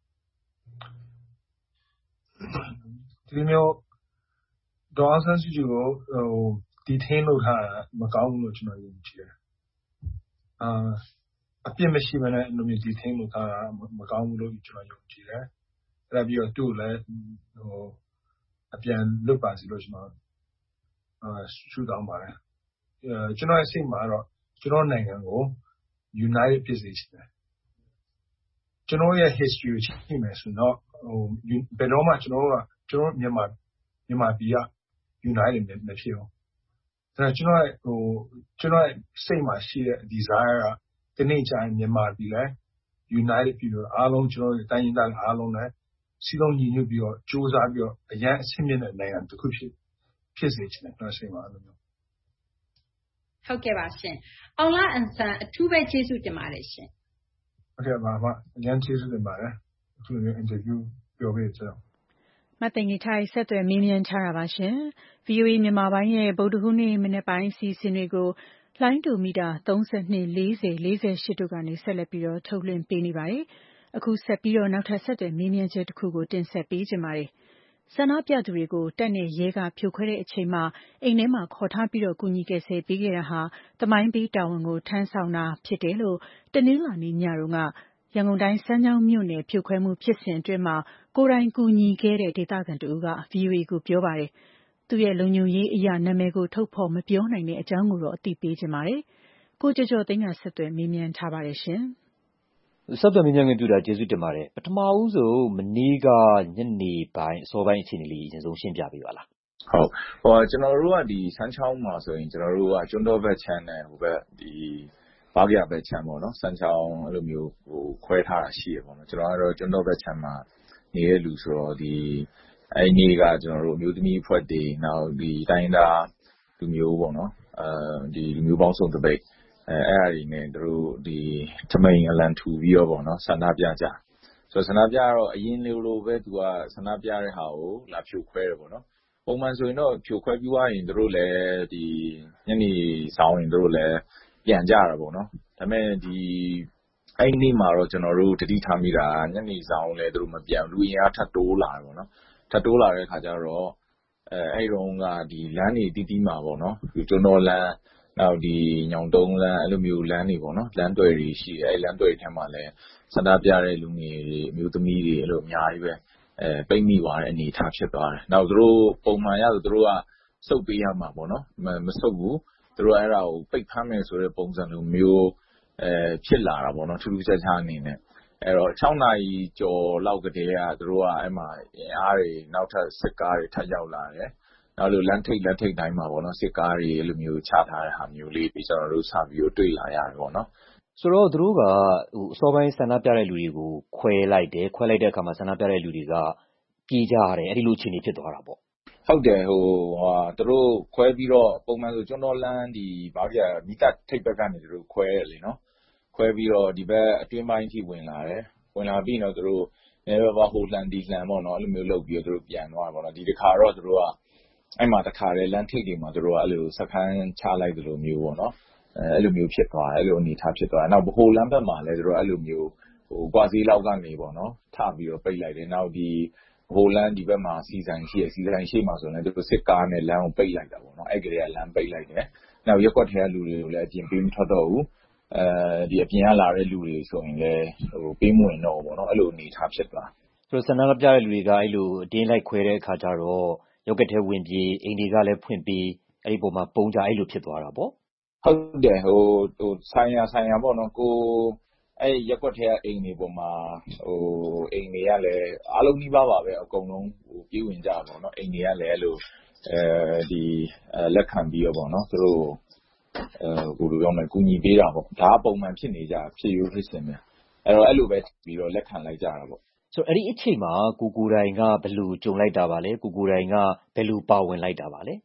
ဒီမျိုးဒေါအောင်ဆန်းစုကြည်ကိုဟိုဒီထင်းလို့ထားတာမကောင်းဘူးလို့ကျွန်တော်ယုံကြည်တယ်အာအပြစ်မရှိဘဲနဲ့လူမျိုးဒီထင်းလို့ထားတာမကောင်းဘူးလို့ကျွန်တော်ယုံကြည်တယ်အဲ့ဒါပြီးတော့သူ့လည်းဟိုအပြန်လွတ်ပါစီလို့ကျွန်တော်အာရှုတောင်းပါတယ်အဲကျွန်တော်ရဲ့စိတ်မှာတော့ကျွန်တော်နိုင်ငံကို united ဖြစ်စေချင်တယ်ကျွန်တော်ရဲ့ history ကိုကြည့်မယ်ဆိုတော့ဟိုဘယ်တော့မှကျွန်တော်ကကျွန်တော်မြန်မာမြန်မာပြည်က united မဖြစ်ဘူးဒါကျွန်တော်ဟိုကျွန်တော်စိတ်မှာရှိတဲ့ desire ကဒီနေ့ကျရင်မြန်မာပြည်လဲ united ပြည်လို့အားလုံးကျွန်တော်တိုင်းရင်းသားအားလုံးလည်းစီလုံးညီညွတ်ပြီးတော့စူးစမ်းပြီးတော့အရင်အဆင့်မြင့်တဲ့နိုင်ငံတစ်ခုဖြစ်ဖြစ်စေချင်တယ်ကျွန်တော်စိတ်မှာအဲ့လိုမျိုးဟုတ်ကဲ့ပါရှင်အောင်လအန်ဆန်အထူးပဲကျေးဇူးတင်ပါတယ်ရှင်ဟုတ်ကဲ့ပါပါအရင်ကျေးဇူးတင်ပါတယ်အခုလည်း interview ပြောပေးကြတော့မသိင်္ဂီထိုင်ဆက်သွယ်မေးမြန်းထားတာပါရှင် ဗွီအိုအေ မြန်မာပိုင်းရဲ့ဗုဒ္ဓဟူးနေ့မနေ့ပိုင်းစီစဉ်တွေကိုလိုင်းတူမီတာသုံး၂ ၄၀ ၄၈တို့ကနေဆက်လက်ပြီးတော့ထုတ်လွှင့်ပေးနေပါတယ်အခုဆက်ပြီးတော့နောက်ထပ်ဆက်သွယ်မေးမြန်းချက်တစ်ခုကိုတင်ဆက်ပေးကြပါမယ်ဆန္ဒပြသူတွေကိုတပ်နဲ့ရဲကဖြိုခွဲတဲ့အချိန်မှာအိမ်ထဲမှာခေါ်ထားပြီးတော့ကူညီကယ်ဆယ်ပေးခဲ့တာဟာတမိုင်းပေးတာဝန်ကိုထမ်းဆောင်တာဖြစ်တယ်လို့တနင်္လာနေ့ညတုန်းကရန်ကုန်တိုင်းစမ်းချောင်းမြို့နယ်ဖြိုခွဲမှုဖြစ်စဉ်အတွင်းမှာကိုယ်တိုင်ကူညီခဲ့တဲ့ဒေသခံတဦးက ဗွီအိုအေ ကိုပြောပါတယ်။သူ့ရဲ့လုံခြုံရေးအရာနာမည်ကိုထုတ်ဖော်မပြောနိုင်တဲ့အကြောင်းကိုတော့အသိပေးချင်ပါတယ်။ကိုကျော်ကျော်သိန်းကဆက်သွယ်မေးမြန်းထားပါတယ်ရှင်။ဆက်သွယ်မေးမြန်းခွင့်ပြုတာကျေးဇူးတင်ပါတယ်။ပထမဦးဆုံးမနေ့ကညနေပိုင်းအစောပိုင်းအခြေအနေလေးအရင်ဆုံးရှင်းပြပေးပါလား။ဟုတ်ဟိုကျွန်တော်တို့ကဒီစမ်းချောင်းမှာဆိုရင်ကျွန်တော်တို့ကကျွန်းတော်ဘက်ချမ်းနဲ့ဟိုဘက်ဒီဘာပြပဲချမ်းပေါ့နော်စမ်းချောင်းအဲ့လိုမျိုးဟိုခွဲထားတာရှိရပေါ့နော်ကျွန်တော်ကတော့ကျွန်းတော်ဘက်ချမ်းမှာနေတဲ့လူဆိုတော့ဒီအဲ့ဒီကကျွန်တော်တို့မျိုးသမီးဖွဲ့တွေနောက်ဒီတိုင်းသားလူမျိုးပေါ့နော်အဲဒီလူမျိုးပေါင်းစုံတပိတ်အဲအဲ့အရာတွေနဲ့တို့ဒီထမိန်အလံထူပြီးတော့ပေါ့နော်ဆန္ဒပြကြဆိုတော့ဆန္ဒပြတော့အရင်လိုလိုပဲသူကဆန္ဒပြတဲ့ဟာကိုလာဖြိုခွဲတယ်ပေါ့နော်ပုံမှန်ဆိုရင်တော့ဖြိုခွဲပြီးသွားရင်တို့လည်းဒီညနေဆောင်ရင်တို့လည်းပြန်ကြတာပေါ့နော်ဒါပေမဲ့ဒီအဲ့ဒီနေ့မှာတော့ကျွန်တော်တို့တတိထားမိတာညနေဆောင်လည်းတို့မပြန်လူအင်အားထပ်တိုးလာတယ်ပေါ့နော်ထပ်တိုးလာတဲ့ခါကျတော့အဲအဲ့တုန်းကဒီလမ်းတွေတီးတီးမှာပေါ့နော်ဒီကျွန်းတော်လမ်းနောက်ဒီညောင်တုံးလမ်းအဲ့လိုမျိုးလမ်းတွေပေါ့နော်လမ်းတွေတွေရှိတယ်အဲ့လမ်းတွေထဲမှာလည်းစန္ဒပြတဲ့လူငယ်တွေအမျိုးသမီးတွေအဲ့လိုအများကြီးပဲအဲပိတ်မိသွားတဲ့အနေအထားဖြစ်သွားတယ်နောက်တို့ပုံမှန်ရဆိုတို့ကစုပ်ပေးရမှာပေါ့နော်မစုပ်ဘူးတို့အဲ့ဒါကိုပိတ်ဖမ်းမယ်ဆိုတဲ့ပုံစံလိုမျိုးအဲဖြစ်လာတာပေါ့နော်ထူးထူးခြားခြားအနေနဲ့အဲ့တော့၆နာရီကျော်လောက်ကတည်းကတို့ကအဲ့မှာအင်အားတွေနောက်ထပ်စစ်ကားတွေထပ်ရောက်လာတယ်နောက်လိုလမ်းထိပ်လက်ထိပ်တိုင်းမှာပေါ့နော်စစ်ကားတွေအဲ့လိုမျိုးချထားတဲ့ဟာမျိုးလေးပြီးကျွန်တော်တို့စပြီးတော့တွေ့လာရတယ်ပေါ့နော်ဆိုတော့တို့ကဟိုအစောပိုင်းဆန္ဒပြတဲ့လူတွေကိုခွဲလိုက်တယ်ခွဲလိုက်တဲ့အခါမှာဆန္ဒပြတဲ့လူတွေကပြေးကြရတယ်အဲ့ဒီလိုအခြေအနေဖြစ်သွားတာပေါ့ဟုတ်တယ်ဟိုဟာတို့ခွဲပြီးတော့ပုံမှန်ဆိုကျွန်းတော်လမ်းဒီဘာပြမိသက်ထိပ်ဘက်ကနေတို့ခွဲရလေနော်ခွဲပြီးတော့ဒီဘက်အတွင်းပိုင်းထိဝင်လာတယ်ဝင်လာပြီးတော့တို့နည်းပါးဟိုလှန်ဒီလှန်ပေါ့နော်အဲ့လိုမျိုးလုပ်ပြီးတော့တို့ပြန်သွားပါတော့ဒီတစ်ခါတော့တို့ကအဲ့မှာတစ်ခါလေလမ်းထိပ်တွေမှာတို့ကအဲ့လိုစခန်းချလိုက်သလိုမျိုးပေါ့နော်အဲ့လိုမျိုးဖြစ်သွားတယ်အဲ့လိုအနေထားဖြစ်သွားတယ်နောက်ဘိုလမ်းဘက်မှာလည်းတို့အဲ့လိုမျိုးဟိုကွာစီလောက်ကနေပေါ့နော်ထပြီးတော့ပိတ်လိုက်တယ်နောက်ဒီဟိုလမ်းဒီဘက်မှာစီဆိုင်ရှိရစီဆိုင်ရှိမှာဆိုရင်တို့စစ်ကားနဲ့လမ်းကိုပိတ်လိုက်တာပေါ့နော်အဲ့ကလေးကလမ်းပိတ်လိုက်တယ်နောက်ရက်ွက်ထဲကလူတွေကိုလည်းအပြင်ပေးမထွက်တော့ဘူးအဲဒီအပြင်ကလာတဲ့လူတွေဆိုရင်လည်းဟိုပေးမဝင်တော့ပေါ့နော်အဲ့လိုအနေထားဖြစ်သွားဆိုတော့ဆန္ဒပြတဲ့လူတွေကအဲ့လိုအတင်းလိုက်ခွဲတဲ့အခါကျတော့ရုပ်ကထဲဝင်ပြေးအိမ်တွေကလည်းဖွင့်ပြီးအဲ့ဒီပုံမှာပုံကြအဲ့လိုဖြစ်သွားတာပေါ့ဟုတ်တယ်ဟိုဟိုဆိုင်ရဆိုင်ရပေါ့နော်ကိုအဲ့ရက်ွက်ထဲကအိမ်တွေပုံမှာဟိုအိမ်တွေကလည်းအားလုံးနှိပါပါပဲအကုန်လုံးဟိုပြေးဝင်ကြပါပေါ့နော်အိမ်တွေကလည်းအဲ့လိုအဲဒီလက်ခံပြီးတော့ပေါ့နော်သူတို့အဲကိုလိုရောက်မယ်ကူညီပေးတာပေါ့ဒါကပုံမှန်ဖြစ်နေကြဖြစ်ရိုးဖြစ်စဉ်ပဲအဲ့တော့အဲ့လိုပဲပြီးတော့လက်ခံလိုက်ကြတာပေါ့ဆိုတော့အဲ့ဒီအချိန်မှာကိုကိုတိုင်ကဘယ်လိုကြုံလိုက်တာပါလဲကိုကိုတိုင်ကဘယ်လိုပါဝင်လိုက်တာပါလဲ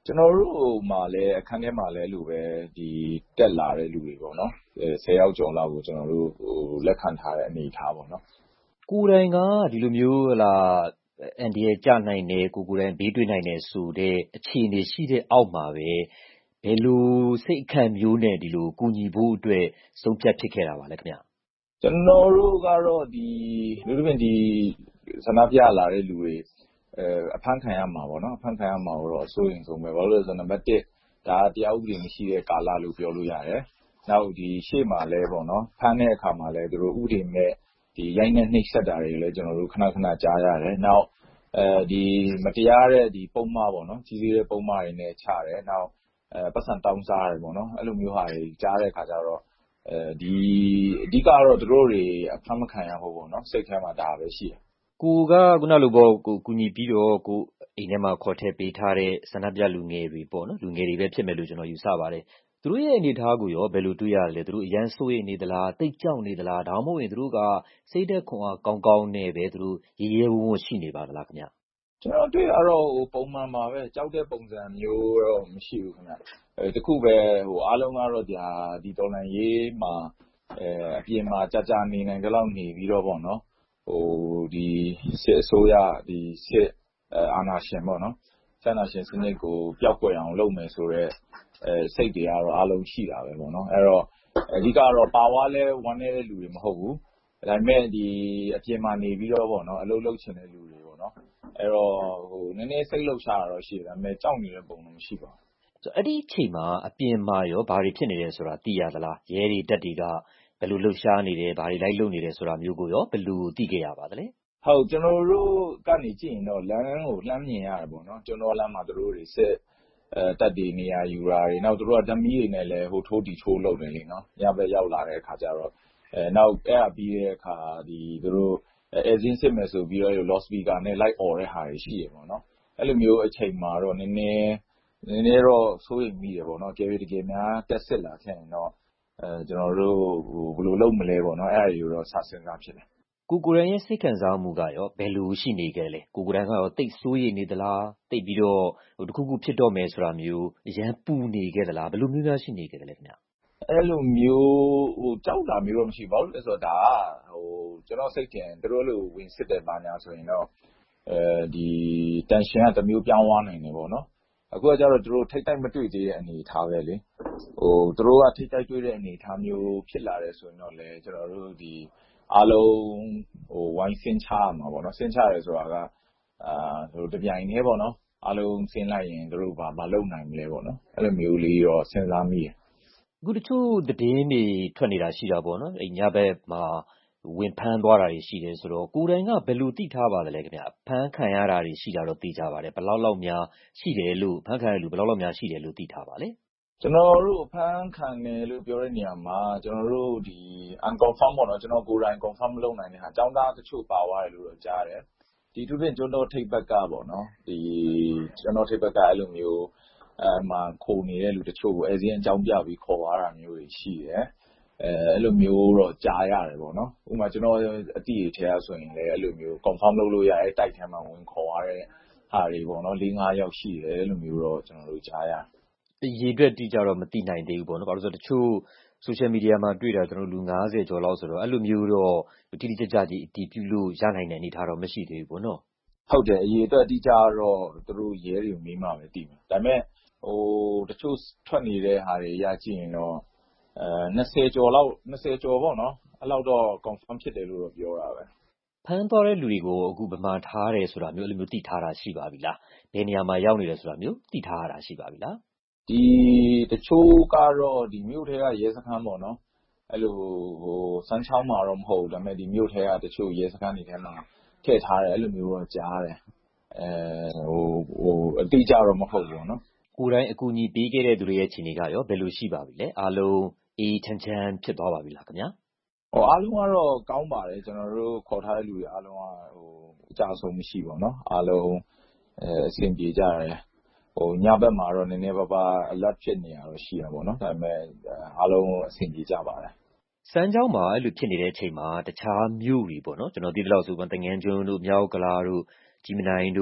ကျွန်တော်တို့မှာလည်းအခန်းထဲမှာလည်းအဲ့လိုပဲဒီတက်လာတဲ့လူတွေပေါ့နော်အဲဆယ်ယောက်ကျော်လောက်ကိုကျွန်တော်တို့ဟိုလက်ခံထားတဲ့အနေအထားပေါ့နော်ကိုယ်တိုင်ကဒီလိုမျိုးဟလာအန်ဒီရဲ့ကြနိုင်တယ်ကိုကိုယ်တိုင်ဘေးတွေ့နိုင်တယ်ဆိုတဲ့အခြေအနေရှိတဲ့အောက်မှာပဲဘယ်လိုစိတ်အခန့်မျိုးနဲ့ဒီလိုကူညီဖို့အတွက်ဆုံးဖြတ်ဖြစ်ခဲ့တာပါလဲခင်ဗျကျွန်တော်တို့ကတော့ဒီလူတွေဒီဆန္ဒပြလာတဲ့လူတွေအဲအဖမ်းခံရမှာပေါ့နော်အဖမ်းခံရမှာတော့အစိုးရင်ဆုံးပဲဘာလို့လဲဆိုတော့နံပါတ်တစ်ဒါတရားဥပဒေမရှိတဲ့ကာလလို့ပြောလို့ရတယ်နောက်ဒီရှေ့မှာလဲပေါ့နော်ဖမ်းတဲ့အခါမှာလဲသူတို့ဥပဒေနဲ့ဒီရိုက်နှက်နှိပ်စက်တာတွေလည်းကျွန်တော်တို့ခဏခဏကြားရတယ်နောက်အဲဒီမတရားတဲ့ဒီပုံမှားပေါ့နော်ကြီးကြီးတဲ့ပုံမှားတွေနဲ့ချတယ်နောက်အဲပတ်စံတောင်းစားတယ်ပေါ့နော်အဲ့လိုမျိုးဟာတွေကြားတဲ့အခါကျတော့အဲဒီအဓိကတော့သူတို့တွေအဖမ်းမခံရဖို့ပေါ့နော်စိတ်ထဲမှာဒါပဲရှိတယ်ကိုကခုနလိုပေါ့ကိုကူညီပြီးတော့ကိုအိမ်ထဲမှာခေါ်ထည့်ပေးထားတဲ့ဆန္ဒပြလူငယ်တွေပေါ့နော်လူငယ်တွေပဲဖြစ်မယ်လို့ကျွန်တော်ယူဆပါတယ်သူတို့ရဲ့အနေအထားကိုရောဘယ်လိုတွေ့ရလဲသူတို့အရန်စိုးရိမ်နေသလားတိတ်ကြောက်နေသလားဒါမှမဟုတ်ရင်သူတို့ကစိတ်သက်ခွန်အားကောင်းကောင်းနဲ့ပဲသူတို့ရေရဲဝံ့ဝံ့ရှိနေပါသလားခင်ဗျကျွန်တော်တွေ့ရတော့ဟိုပုံမှန်ပါပဲကြောက်တဲ့ပုံစံမျိုးတော့မရှိဘူးခင်ဗျအဲတခုပဲဟိုအားလုံးကတော့ဒါဒီတော်လန်ရေးမှာအဲအပြင်မှာကြာကြာနေနိုင်ကြလောက်နေပြီးတော့ပေါ့နော်ဟိုဒီစစ်အစိုးရဒီစစ်အာဏာရှင်ပေါ့နော်စစ်အာဏာရှင်စနစ်ကိုပျောက်ကွယ်အောင်လုပ်မယ်ဆိုတော့အဲစိတ်တွေကတော့အားလုံးရှိတာပဲပေါ့နော်အဲ့တော့အဓိကတော့ပါဝါလဲဝမ်းနေတဲ့လူတွေမဟုတ်ဘူးဒါပေမဲ့ဒီအပြင်မှာနေပြီးတော့ပေါ့နော်အလုပ်လုပ်ချင်တဲ့လူတွေပေါ့နော်အဲ့တော့ဟိုနည်းနည်းစိတ်လှုပ်ရှားတာတော့ရှိတယ်ဒါပေမဲ့ကြောက်နေတဲ့ပုံတော့မရှိပါဘူးဆိုအဲ့ဒီအချိန်မှာအပြင်မှာရောဘာတွေဖြစ်နေလဲဆိုတာသိရသလားရဲတွေတက်တွေကဘယ်လိုလှုပ်ရှားနေတယ်ဘာတွေလိုက်လုပ်နေတယ်ဆိုတာမျိုးကိုရောဘယ်လိုသိခဲ့ရပါသလဲဟုတ်ကျွန်တော်တို့ကနေကြည့်ရင်တော့လမ်းကိုလှမ်းမြင်ရတယ်ပေါ့နော်ကျွန်တော်လမ်းမှာသူတို့တွေစစ်အဲတက်တွေနေရာယူတာတွေနောက်သူတို့ကဓမီတွေနဲ့လည်းဟိုထိုးတီချိုးလုပ်နေလေနော်ညဘက်ရောက်လာတဲ့အခါကျတော့အဲနောက်အဲ့အပြီးတဲ့အခါဒီသူတို့အဲဇင်းစစ်မယ်ဆိုပြီးတော့ loud speaker နဲ့ light on တဲ့ဟာတွေရှိတယ်ပေါ့နော်အဲ့လိုမျိုးအချိန်မှာတော့နည်းနည်းနည်းနည်းတော့စိုးရိမ်မိတယ်ပေါ့နော်ကြည့်ရတကယ်များတက်စစ်လာခဲ့ရင်တော့အဲကျွန်တော်တို့ဟိုဘယ်လိုလုပ်မလဲပေါ့နော်အဲ့အရာကိုတော့စစဉ်းစားဖြစ်တယ်ကိုကိုရန်ရဲ့စိတ်ခံစားမှုကရောဘယ်လိုရှိနေကြလဲကိုကိုရန်ကရောတိတ်စိုးရိမ်နေသလားတိတ်ပြီးတော့ဟိုတခုခုဖြစ်တော့မယ်ဆိုတာမျိုးအရန်ပူနေခဲ့သလားဘယ်လိုမျိုးများရှိနေခဲ့တယ်လဲခင်ဗျအဲ့လိုမျိုးဟိုကြောက်တာမျိုးတော့မရှိဘာလို့လဲဆိုတော့ဒါဟိုကျွန်တော်စိတ်ထင်တို့လိုဝင်စစ်တဲ့ဘာညာဆိုရင်တော့အဲဒီ tension ကတမျိုးပြောင်းသွားနိုင်တယ်ပေါ့နော်အခုကကျတော့တို့ထိတ်တိုက်မတွေ့သေးတဲ့အနေအထားပဲလေဟိုတို့ကထိတ်တိုက်တွေ့တဲ့အနေအထားမျိုးဖြစ်လာတယ်ဆိုရင်တော့လေကျွန်တော်တို့ဒီအားလုံးဟိုဝိုင်းစင်းချရမှာပေါ့နော်စင်းချရဲဆိုတာကအာတို့တပြိုင်တည်းပေါ့နော်အားလုံးစင်းလိုက်ရင်တို့ဘာမလုပ်နိုင်မလဲပေါ့နော်အဲ့လိုမျိုးလေးတော့စဉ်းစားမိတယ်အခုတချို့သတင်းတွေထွက်နေတာရှိတာပေါ့နော်အဲ့ညဘက်မှာဝင်ဖမ်းသွားတာတွေရှိတယ်ဆိုတော့ကိုယ်တိုင်ကဘယ်လိုသိထားပါသလဲခင်ဗျဖမ်းခံရတာတွေရှိတာတော့သိကြပါတယ်ဘယ်လောက်လောက်များရှိတယ်လို့ဖမ်းခံရလူဘယ်လောက်လောက်များရှိတယ်လို့သိထားပါလဲကျွန်တော်တို့ဖမ်းခံတယ်လို့ပြောတဲ့နေရာမှာကျွန်တော်တို့ဒီ unconfirm ပေါ့နော်ကျွန်တော်ကိုယ်တိုင် confirm မလုပ်နိုင်တဲ့ဟာចောင်းသားတချို့ပါသွားတယ်လို့တော့ကြားတယ်ဒီသူပြင်ကျွန်တော်ထိပ်ဘက်ကပေါ့နော်ဒီကျွန်တော်ထိပ်ဘက်ကအဲ့လိုမျိုးအဲမှာခိုနေတဲ့လူတချို့ကိုအဲစင်းအကြောင်းပြပြီးခေါ်သွားတာမျိုးတွေရှိတယ်အဲအဲ့လိုမျိုးတော့ကြားရတယ်ပေါ့နော်ဥပမာကျွန်တော်အတိအထဲဆိုရင်လည်းအဲ့လိုမျိုး confirm လုပ်လို့ရတဲ့တိုက်ထဲမှာဝင်ခေါ်သွားတဲ့ဟာတွေပေါ့နော်၄-၅ယောက်ရှိတယ်အဲ့လိုမျိုးတော့ကျွန်တော်တို့ကြားရတယ်အရေးအတွက်တိကျတော့မသိနိုင်သေးဘူးပေါ့နော်ဘာလို့ဆိုတော့တချို့ social media မှာတွေ့တာကျွန်တော်လူ၅၀ကျော်လောက်ဆိုတော့အဲ့လိုမျိုးတော့တိတိကျကျကြီးအတည်ပြုလို့ရနိုင်တဲ့အနေထားတော့မရှိသေးဘူးပေါ့နော်ဟုတ်တယ်အရေးအတွက်တိကျတော့သူတို့ရဲတွေကိုမေးမှပဲသိမှာဒါပေမဲ့ဟိုတချို့ထွက်နေတဲ့ဟာတွေရကြည့်ရင်တော့အဲ၂၀ကျော်လောက်၂၀ကျော်ပေါ့နော်အဲ့လောက်တော့ confirm ဖြစ်တယ်လို့တော့ပြောတာပဲဖမ်းသွားတဲ့လူတွေကိုအခုဗမာထားတယ်ဆိုတာမျိုးအဲ့လိုမျိုးသိထားတာရှိပါပြီလားဘယ်နေရာမှာရောက်နေတယ်ဆိုတာမျိုးသိထားရတာရှိပါပြီလားဒီတချို့ကတော့ဒီမြို့ထဲကရဲစခန်းပေါ့နော်အဲ့လိုဟိုစမ်းချောင်းမှာတော့မဟုတ်ဘူးဒါပေမဲ့ဒီမြို့ထဲကတချို့ရဲစခန်းတွေထဲမှာထည့်ထားတယ်အဲ့လိုမျိုးတော့ကြားတယ်အဲဟိုဟိုအတိအကျတော့မဟုတ်ဘူးနော်ကိုယ်တိုင်အကူအညီပေးခဲ့တဲ့သူတွေရဲ့ခြေနေကရောဘယ်လိုရှိပါပြီလဲအားလုံးအေးချမ်းချမ်းဖြစ်သွားပါပြီလားခင်ဗျာဟိုအားလုံးကတော့ကောင်းပါတယ်ကျွန်တော်တို့ခေါ်ထားတဲ့လူတွေအားလုံးကဟိုအကြဆုံးမရှိပါနော်အားလုံးအဲအဆင်ပြေကြတယ်ဟိုညဘက်မှာတော့နည်းနည်းပါးပါး alert ဖြစ်နေရတော့ရှိတာပေါ့နော်ဒါပေမဲ့အားလုံးအဆင်ပြေကြပါတယ်စမ်းချောင်းမှာအဲ့လိုဖြစ်နေတဲ့အချိန်မှာတခြားမြို့တွေပေါ့နော်ကျွန်တော်သိသလောက်ဆိုရင်တငန်းကျွန်းတို့မြောက်ကလာတို့ကြီးမနိုင်တို့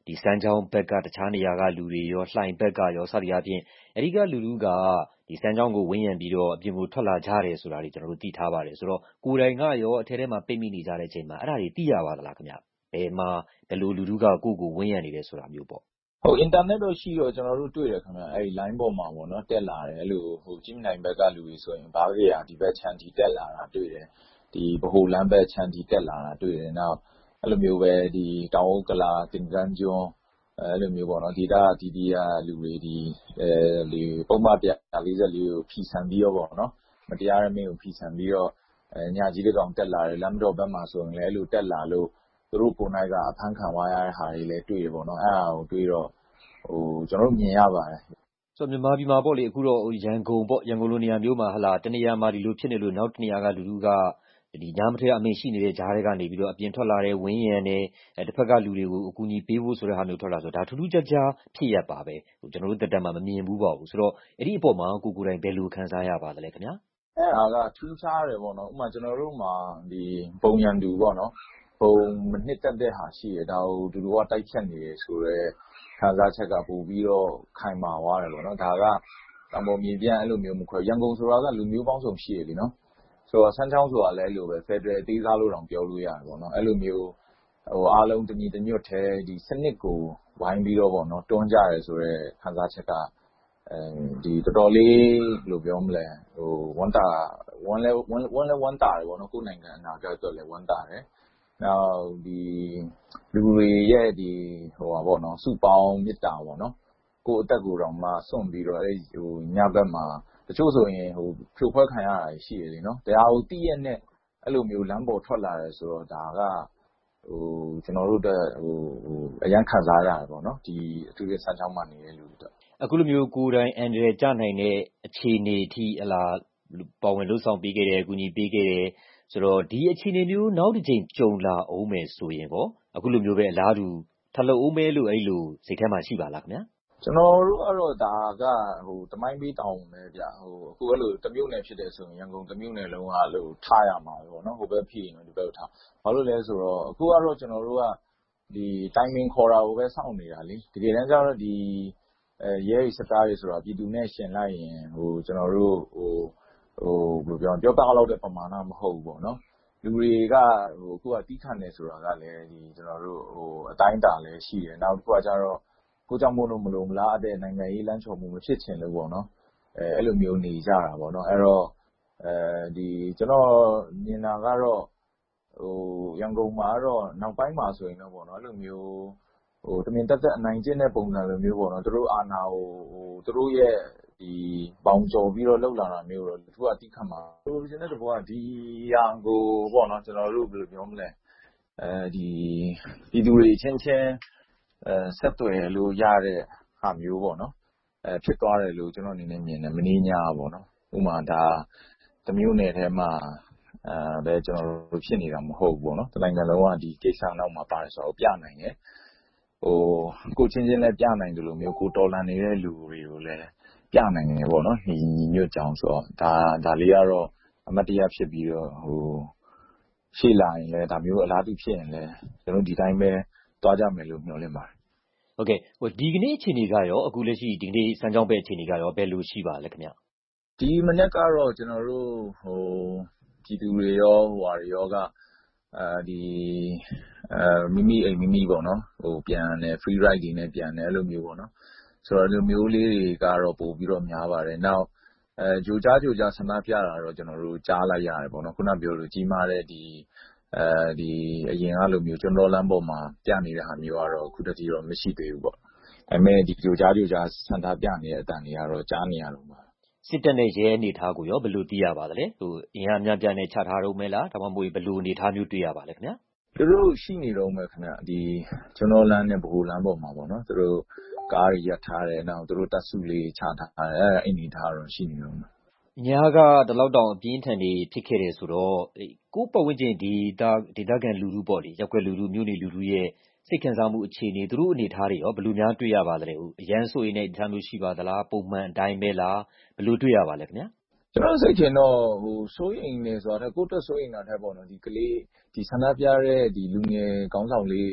ဒီစမ်းချောင်းဘက်ကတခြားနေရာကလူတွေရောလှိုင်ဘက်ကရောစသည်အားဖြင့်အဲဒီကလူလူကဒီစမ်းချောင်းကိုဝန်းရံပြီးတော့အပြင်ကိုထွက်လာကြတယ်ဆိုတာတွေကျွန်တော်တို့သိထားပါတယ်ဆိုတော့ကိုယ်တိုင်ကရောအထဲထဲမှာပိတ်မိနေကြတဲ့အချိန်မှာအဲ့ဒါတွေသိရပါသလားခင်ဗျဘယ်မှာဘယ်လိုလူလူကကိုယ့်ကိုဝန်းရံနေတယ်ဆိုတာမျိုးပေါ့ဟုတ် internet တော့ရှိတော့ကျွန်တော်တို့တွေ့တယ်ခင်ဗျအဲဒီ line ပေါ်မှာပေါ့နော်တက်လာတယ်အဲ့လိုဟိုကြည့်နိုင်ဘက်ကလူတွေဆိုရင်ဘာကြရဒီဘက် channel တက်လာတာတွေ့တယ်ဒီဗဟိုလမ်းဘက် channel တက်လာတာတွေ့တယ်နောက်အဲ့လိုမျိုးပဲဒီတောင်ဥက္ကလာတင်ကန်းကျွန်းအဲ့လိုမျိုးပေါ့နော်ဒီတာဒီဒီကလူတွေဒီအဲဒီပုံမှန်ပြ၄၄ကိုဖြီဆန်ပြီးတော့ပေါ့နော်မတရားရမင်းကိုဖြီဆန်ပြီးတော့အဲညကြီးတကောင်တက်လာတယ်လမ်းတော်ဘက်မှာဆိုရင်လည်းအဲ့လိုတက်လာလို့သူတို့ကိုယ်၌ကအဖမ်းခံသွားရတဲ့ဟာတွေလည်းတွေ့ရပေါ့နော်အဲ့ဒါကိုတွေ့တော့ဟိုကျွန်တော်တို့မြင်ရပါတယ်ဆိုတော့မြန်မာပြည်မှာပေါ့လေအခုတော့ရန်ကုန်ပေါ့ရန်ကုန်လိုနေရာမျိုးမှာဟလာတနေရာမှာဒီလိုဖြစ်နေလို့နောက်တနေရာကလူလူကဒီညမထွက်အမိန့်ရှိနေတဲ့ဂျားတွေကနေပြီးတော့အပြင်ထွက်လာတဲ့ဝင်းရံနဲ့အဲတစ်ဖက်ကလူတွေကိုအကူအညီပေးဖို့ဆိုတဲ့ဟာမျိုးထွက်လာဆိုဒါထူးထူးခြားခြားဖြစ်ရပါပဲဟိုကျွန်တော်တို့တက်တက်မှာမမြင်ဘူးပေါ့ဆိုတော့အဲ့ဒီအပေါ်မှာကိုကိုယ်တိုင်ဘယ်လိုခံစားရပါသလဲခင်ဗျာအဲ့ဒါကထူးခြားတယ်ပေါ့နော်ဥပမာကျွန်တော်တို့မှာဒီပုံရံတူပေါ့နော်ပုံမနှစ်တက်တဲ့ဟာရှိရဒါကိုတူတူကတိုက်ဖြတ်နေတယ်ဆိုတော့ခံစားချက်ကပို့ပြီးတော့ခိုင်မာသွားတယ်ပေါ့နော်ဒါကတံပေါ်မြေပြန့်အဲ့လိုမျိုးမခွဲရန်ကုန်ဆိုတာကလူမျိုးပေါင်းစုံရှိရလीနော်ဆိုတော့ဆန်းချောင်းဆိုတာလည်းအဲ့လိုပဲဖက်ဒရယ်အသေးစားလို့တောင်ပြောလို့ရတယ်ပေါ့နော်အဲ့လိုမျိုးဟိုအားလုံးတညီတညွတ်ထဲဒီစနစ်ကိုဝိုင်းပြီးတော့ပေါ့နော်တွန်းကြရဲဆိုတော့ခံစားချက်ကအဲဒီတော်တော်လေးလို့ပြောမလဲဟိုဝန်တာဝန်လဲဝန်ဝန်လဲဝန်တာတယ်ပေါ့နော်ကိုယ်နိုင်ငံအနာဂတ်အတွက်လည်းဝန်တာတယ်နောက်ဒီလူတွေရဲ့ဒီဟိုပါပေါ့နော်စုပေါင်းမြစ်တာပေါ့နော်ကိုယ်အသက်ကိုယ်တော်မှစွန့်ပြီးတော့အဲဟိုညဘက်မှာတချို့ဆိုရင်ဟိုဖြိုခွဲခံရတာရှိရလေနော်တရားဟိုတည့်ရက်နဲ့အဲ့လိုမျိုးလမ်းပေါ်ထွက်လာတယ်ဆိုတော့ဒါကဟိုကျွန်တော်တို့တဲ့ဟိုဟိုအရန်ခံစားရတယ်ပေါ့နော်ဒီအထူးသဖြင့်ဆန်းချောင်းမှာနေတဲ့လူတွေအခုလိုမျိုးကိုယ်တိုင်အန်ဒရယ်ကြနိုင်တဲ့အခြေအနေအထိအလားပေါ်ဝင်လှုပ်ဆောင်ပေးခဲ့တယ်အကူအညီပေးခဲ့တယ်ဆိုတော့ဒီအခြေအနေမျိုးနောက်တစ်ချိန်ကြုံလာအောင်မယ်ဆိုရင်ပေါ့အခုလိုမျိုးပဲအလားတူထပ်လို့အောင်မယ်လို့အဲ့လိုစိတ်ထဲမှာရှိပါလားခင်ဗျာကျွန်တော်တို့ကတော့ဒါကဟိုတမိုင်းပေးတောင်းမယ်ဗျဟိုအခုအဲ့လိုတမျိုးနယ်ဖြစ်တယ်ဆိုရင်ရန်ကုန်တမျိုးနယ်လုံးကအဲ့လိုထားရမှာပဲပေါ့နော်ဟိုဘက်ဖြစ်ရင်ဒီဘက်ထားဘာလို့လဲဆိုတော့အခုကတော့ကျွန်တော်တို့ကဒီ timing ခေါ်တာကိုပဲစောင့်နေတာလေတကယ်တမ်းကျတော့ဒီအဲရဲစတားတွေဆိုတာပြည်သူနဲ့ရှင်လိုက်ရင်ဟိုကျွန်တော်တို့ဟိုဟိုဘယ်လိုပြောပြောပြလောက်တဲ့ပမာဏမဟုတ်ဘူးပေါ့နော်လူတွေကဟိုအခုကတီးခံနေဆိုတာကလည်းဒီကျွန်တော်တို့ဟိုအတိုင်းတာလည်းရှိတယ်နောက်တစ်ခုကကျတော့ကိုကြောင့်မို့လို့မလို့မလားတဲ့နိုင်ငံရေးလမ်းချော်မှုမဖြစ်ချင်လို့ပေါ့နော်အဲအဲ့လိုမျိုးနေကြတာပေါ့နော်အဲ့တော့အဲဒီကျွန်တော်မြင်တာကတော့ဟိုရန်ကုန်မှာတော့နောက်ပိုင်းမှာဆိုရင်တော့ပေါ့နော်အဲ့လိုမျိုးဟိုတမင်တက်တက်အနိုင်ကျင့်တဲ့ပုံစံလိုမျိုးပေါ့နော်သူတို့အာဏာကိုဟိုသူတို့ရဲ့ဒီပေါင်ကျော်ပြီးတော့လှုပ်လာတာမျိုးတော့သူကတိခတ်မှာဟိုရှင်တဲ့ဘောကဒီရန်ကိုပေါ့နော်ကျွန်တော်တို့ဘယ်လိုပြောမလဲအဲဒီပြည်သူတွေချင်းချင်းအဲဆက်သွယ်လို့ရတဲ့ဟာမျိုးပေါ့နော်အဲဖြစ်သွားတယ်လို့ကျွန်တော်အနေနဲ့မြင်တယ်မင်းညာပေါ့နော်ဥပမာဒါတမျိုးနယ်ထဲမှာအဲပဲကျွန်တော်တို့ဖြစ်နေတာမဟုတ်ဘူးပေါ့နော်တနိုင်ငံလုံးကဒီကိစ္စနောက်မှာပါတယ်ဆိုတော့ပြနိုင်တယ်ဟိုကိုချင်းချင်းလည်းပြနိုင်တယ်လို့မျိုးကိုတော်လန်နေတဲ့လူတွေကိုလည်းပြနိုင်တယ်ပေါ့နော်ညီညီညွတ်ကြောင်ဆိုတော့ဒါဒါလေးကတော့အမတ်တရားဖြစ်ပြီးတော့ဟိုရှေ့လာရင်လည်းဒါမျိုးအလားတူဖြစ်ရင်လည်းကျွန်တော်ဒီတိုင်းပဲသွားကြမယ်လို့မျှော်လင့်ပါတယ်ဟုတ်ကဲ့ဟိုဒီကနေ့အခြေအနေကရောအခုလက်ရှိဒီကနေ့စမ်းချောင်းပဲအခြေအနေကရောဘယ်လိုရှိပါလဲခင်ဗျဒီမနေ့ကတော့ကျွန်တော်တို့ဟိုပြည်သူတွေရောဟိုဟာတွေရောကအဲဒီအဲမိမိအိမ်မိမိပေါ့နော်ဟိုပြန်တယ် free ride တွေနဲ့ပြန်တယ်အဲ့လိုမျိုးပေါ့နော်ဆိုတော့ဒီမျိုးလေးတွေကတော့ပို့ပြီးတော့များပါတယ်နောက်အဲဂျိုကြားဂျိုကြားဆန္ဒပြတာတော့ကျွန်တော်တို့ကြားလိုက်ရတယ်ပေါ့နော်ခုနပြောလို့ကြီးမားတဲ့ဒီအဲဒီအရင်ကလိုမျိုးကျွန်တော်လမ်းပေါ်မှာပြနေတဲ့ဟာမျိုးကတော့ခုတည်းကတော့မရှိသေးဘူးပေါ့ဒါပေမဲ့ဒီဂျိုကြားဂျိုကြားဆန္ဒပြနေတဲ့အတန်တွေကတော့ကြားနေရတော့ပါစစ်တပ်နဲ့ရဲအနေထားကိုရောဘယ်လိုသိရပါသလဲဟိုအင်အားများပြားနဲ့ချထားတော့မဲလားဒါမှမဟုတ်ဘယ်လိုအနေထားမျိုးတွေ့ရပါလဲခင်ဗျာသူတို့ရှိနေတော့မယ်ခင်ဗျဒီကျွန်တော်လမ်းနဲ့ဗဟိုလမ်းပေါ်မှာပေါ့နော်သူတို့ကားတွေရပ်ထားတယ်နောက်သူတို့တပ်စုလေးချထားတယ်အဲ့ဒါအနေထားတော့ရှိနေတော့မယ်ညာကဒီလောက်တောင်အပြင်းထန်နေဖြစ်ခဲ့တယ်ဆိုတော့ကိုယ်ပတ်ဝန်းကျင်ဒီတာဒေသခံလူလူပေါ့လေရက်ွက်လူလူမျိုးနေလူလူရဲ့စိတ်ခံစားမှုအခြေအနေသူတို့အနေထားတွေရောဘယ်လိုများတွေ့ရပါသလဲဟိုအရန်ဆိုရင်လည်းဒီလိုမျိုးရှိပါသလားပုံမှန်အတိုင်းပဲလားဘယ်လိုတွေ့ရပါလဲခင်ဗျာကျွန်တော်စိတ်ချင်တော့ဟိုစိုးရိမ်နေဆိုတာကိုယ့်အတွက်စိုးရိမ်တာထက်ပေါ့နော်ဒီကလေးဒီဆန္ဒပြတဲ့ဒီလူငယ်ကောင်းဆောင်လေး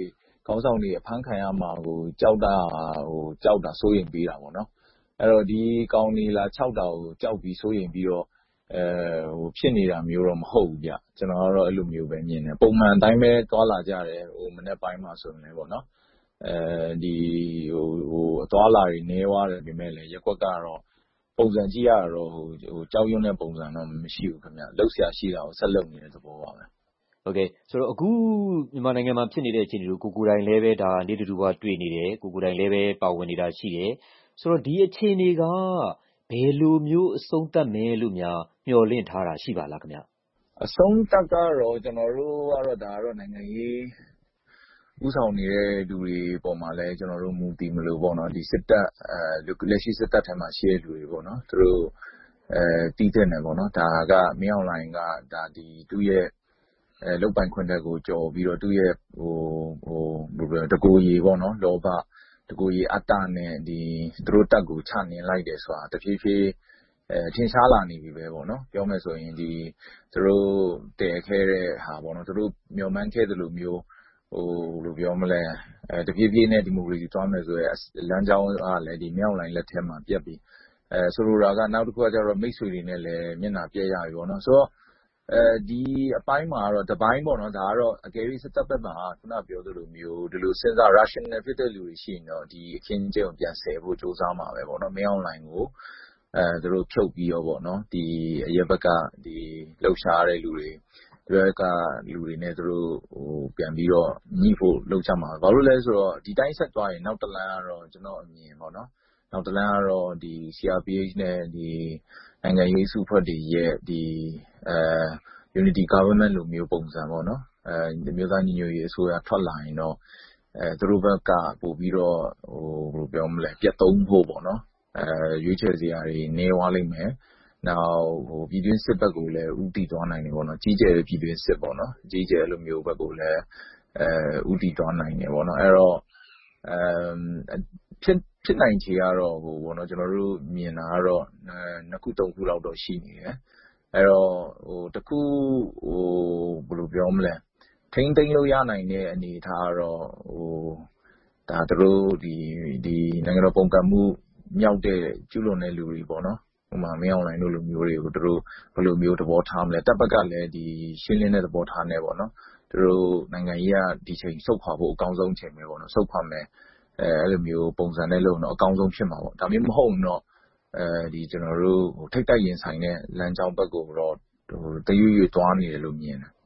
ခေါင်းဆောင်တွေအဖမ်းခံရမှာကိုကြောက်တာဟိုကြောက်တာစိုးရင်ပြီးတာပေါ့နော်အဲ့တော့ဒီကောင်နေလာ၆တာကိုကြောက်ပြီးစိုးရင်ပြီးတော့အဲဟိုဖြစ်နေတာမျိုးတော့မဟုတ်ဘူးဗျကျွန်တော်ကတော့အဲ့လိုမျိုးပဲမြင်တယ်ပုံမှန်အတိုင်းပဲတွာလာကြတယ်ဟိုမနေ့ပိုင်းမှာဆိုရင်လည်းပေါ့နော်အဲဒီဟိုဟိုအသွားလာတွေနေသွားတယ်ပြင်မဲ့လည်းရက်ကွက်ကတော့ပုံစံကြည့်ရတော့ဟိုဟိုကြောက်ရွံ့တဲ့ပုံစံတော့မရှိဘူးခင်ဗျလှုပ်ရှားရှိတာကိုဆက်လုပ်နေတဲ့သဘောပါပဲဟုတ်ကဲ့ဆိုတော့အခုမြန်မာနိုင်ငံမှာဖြစ်နေတဲ့အခြေအနေကိုကိုကိုတိုင်လည်းပဲဒါနေတူတူပါတွေ့နေတယ်ကိုကိုတိုင်လည်းပဲပါဝင်နေတာရှိတယ်ဆိုတော့ဒီအခြေအနေကဘယ်လိုမျိုးအဆုံးသတ်မယ်လို့များမျှော်လင့်ထားတာရှိပါလားခင်ဗျအဆုံးသတ်ကတော့ကျွန်တော်တို့ကတော့ဒါကတော့နိုင်ငံရေးဥဆောင်နေတဲ့လူတွေပေါ်မှာလည်းကျွန်တော်တို့မူတည်မလို့ပေါ့နော်ဒီစစ်တပ်အဲလက်ရှိစစ်တပ်ထဲမှာရှိတဲ့လူတွေပေါ့နော်သူတို့အဲတီးတဲ့နေပေါ့နော်ဒါကမင်းအောင်လိုင်ကဒါဒီသူ့ရဲ့အဲလုတ်ပိုင်ခွင့်တက်ကိုကြော်ပြီးတော့သူ့ရဲ့ဟိုဟိုတကူရီပေါ့နော်လောဘတကူရီအတ္တနဲ့ဒီသူတို့တက်ကိုချနှင်လိုက်တယ်ဆိုတာတဖြည်းဖြည်းအဲထင်ရှားလာနေပြီပဲပေါ့နော်ပြောမယ်ဆိုရင်ဒီသူတို့တည်ခဲ့တဲ့ဟာပေါ့နော်သူတို့မျှော်မှန်းခဲ့သလိုမျိုးဟိုလိုပြောမလဲအဲတဖြည်းဖြည်းနဲ့ဒီမိုကရေစီသွားမယ်ဆိုရင်လမ်းကြောင်းအားလည်းဒီမြောက်လိုင်းလက်ထဲမှာပြက်ပြီးအဲဆိုလိုတာကနောက်တစ်ခုကကျတော့မိတ်ဆွေတွေနဲ့လည်းမျက်နှာပြက်ရပြီပေါ့နော်ဆိုတော့အဲဒီအပိုင်းမှာတော့တပိုင်းပေါ့နော်ဒါကတော့အကယ်၍စစ်တပ်ဘက်မှာခုနပြောသလိုမျိုးဒီလိုစဉ်းစား rational ဖြစ်တဲ့လူတွေရှိရင်တော့ဒီအခင်းကျင်းကိုပြန်ဆယ်ဖို့စူးစမ်းမှာပဲပေါ့နော်မင်းအောင်လိုင်ကိုအဲသူတို့ဖြုတ်ပြီးတော့ပေါ့နော်ဒီအရက်ဘက်ကဒီလှုပ်ရှားတဲ့လူတွေဒီဘက်ကလူတွေနဲ့သူတို့ဟိုပြန်ပြီးတော့ညှိဖို့လုပ်ကြမှာဘာလို့လဲဆိုတော့ဒီတိုင်းဆက်သွားရင်နောက်တလမ်းကတော့ကျွန်တော်အမြင်ပေါ့နော်နောက်တလမ်းကတော့ဒီ C R P H နဲ့ဒီနိုင်ငံရေးစုဖွဲ့တွေရဲ့ဒီအဲ unity government လိုမျိုးပုံစံပေါ့နော်အဲဒီမျိုးသားညီညွတ်ရေးအစိုးရထွက်လာရင်တော့အဲသူတို့ဘက်ကပို့ပြီးတော့ဟိုဘယ်လိုပြောမလဲပြတ်သုံးဖို့ပေါ့နော်အဲရွေးချယ်စရာတွေနေသွားလိမ့်မယ်နောက်ဟိုပြည်တွင်းစစ်ဘက်ကိုလည်းဥတီသွားနိုင်တယ်ပေါ့နော်ကြီးကျယ်တဲ့ပြည်တွင်းစစ်ပေါ့နော်ကြီးကျယ်လိုမျိုးဘက်ကိုလည်းအဲဥတီသွားနိုင်တယ်ပေါ့နော်အဲ့တော့အဲဖြစ်ဖြစ်နိုင်ခြေကတော့ဟိုပေါ့နော်ကျွန်တော်တို့မြင်တာကတော့နှစ်ခုသုံးခုလောက်တော့ရှိနေတယ်အဲ့တော့ဟိုတခုဟိုဘယ်လိုပြောမလဲထိမ့်သိမ့်လို့ရနိုင်တဲ့အနေအထားကတော့ဟိုဒါတို့ဒီဒီနိုင်ငံတော်ပုံကံမှုမြောက်တဲ့ကျူးလွန်တဲ့လူတွေပေါ့နော်ဟိုမှာမင်းအောင်လိုင်တို့လူမျိုးတွေကိုတို့ဘယ်လိုမျိုးသဘောထားမလဲတပ်ဘက်ကလည်းဒီရှင်းလင်းတဲ့သဘောထားနဲ့ပေါ့နော်တို့နိုင်ငံရေးကဒီချိန်စုတ်ခွာဖို့အကောင်းဆုံးချိန်ပဲပေါ့နော်စုတ်ခွာမယ်အဲအဲ့လိုမျိုးပုံစံနဲ့လို့တော့အကောင်းဆုံးဖြစ်မှာပေါ့ဒါမျိုးမဟုတ်တော့အဲဒီကျွန်တော်တို့ဟိုထိတ်တိုက်ရင်ဆိုင်တဲ့လမ်းကြောင်းဘက်ကိုတော့ဟိုတရွရွသွားနေတယ်လို့မြင်တယ်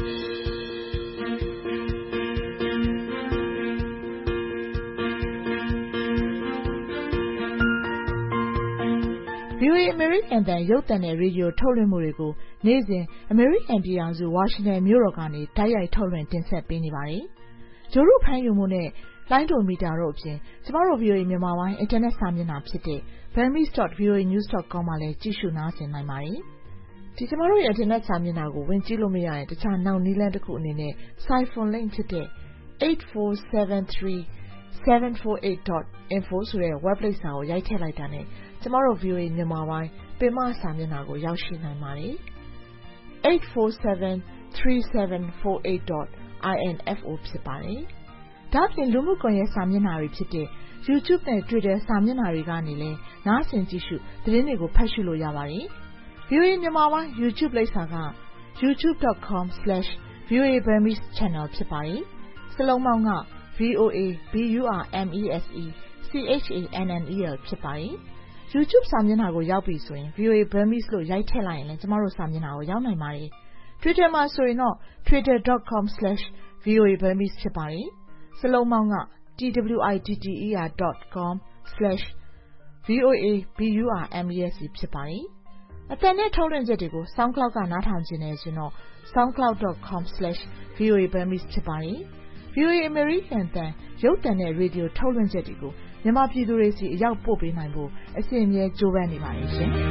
ဗီအိုအေ American တန်ရုပ်သံနဲ့ရေဒီယိုထုတ်လွှင့်မှုတွေကိုနေ့စဉ် American ပြည်ထောင်စုဝါရှင်တန်မြို့တော်ကနေတိုက်ရိုက်ထုတ်လွှင့်တင်ဆက်ပေးနေပါတယ်။ဂျိုရုဖမ်းယူမှုနဲ့လိုင်းဒိုမီတာတို့အပြင်ကျမတို့ ဗီအိုအေ မြန်မာပိုင်း Internet စာမျက်နှာဖြစ်တဲ့ burmese dot v o a news dot com မှာလည်းကြည့်ရှုနားဆင်နိုင်ပါတယ်။ဒီကျမတို့ရဲ့ Internet စာမျက်နှာကိုဝင်ကြည့်လို့မရရင်တခြားနောက်နည်းလမ်းတစ်ခုအနေနဲ့ Siphon link ဖြစ်တဲ့ eight four seven three seven four eight dot info ဆိုတဲ့ web page စာကိုရိုက်ထည့်လိုက်တာနဲ့ကျမတို့ ဗီအိုအေ မြန်မာပိုင်းပင်မစာမျက်နှာကိုရောက်ရှိနိုင်ပါတယ်။ eight four seven three seven four eight dot info ဖြစ်ပါတယ်။ဒါ့အပြင်လူမှုကွန်ရက်စာမျက်နှာတွေဖြစ်တဲ့ YouTube နဲ့ Twitter စာမျက်နှာတွေကနေလည်းနားဆင်ကြည့်ရှုသတင်းတွေကိုဖတ်ရှုလို့ရပါတယ်။ ဗီအိုအေ မြန်မာပိုင်း YouTube လိပ်စာက youtube dot com slash v o a burmese channel ဖြစ်ပါတယ်။စလုံးပေါင်းက V O A B U R M E S E C H A N N E L ဖြစ်ပါတယ်။ YouTube စာမျက်နှာကိုရောက်ပြီဆိုရင် ဗီအိုအေ Burmese လို့ရိုက်ထည့်လိုက်ရင်လည်းကျမတို့စာမျက်နှာကိုရောက်နိုင်ပါတယ်။ Twitter မှာဆိုရင်တော့ twitter dot com slash v o a burmese ဖြစ်ပါတယ်။စလုံးပေါင်းက twitter dot com slash v o a b u r m e s e ဖြစ်ပါတယ်။အသံနဲ့ထုတ်လွှင့်ချက်တွေကို SoundCloud ကနားထောင်ခြင်းနဲ့ဆိုရင်တော့ soundcloud dot com slash v o a burmese ဖြစ်ပါတယ်။ ဗီအိုအေ American တန်ရုပ်သံနဲ့ရေဒီယိုထုတ်လွှင့်ချက်တွေကိုမြန်မာပြည်သူတွေစီအရောက်ပို့ပေးနိုင်ဖို့အစဉ်အမြဲကြိုးပမ်းနေပါတယ်ရှင်။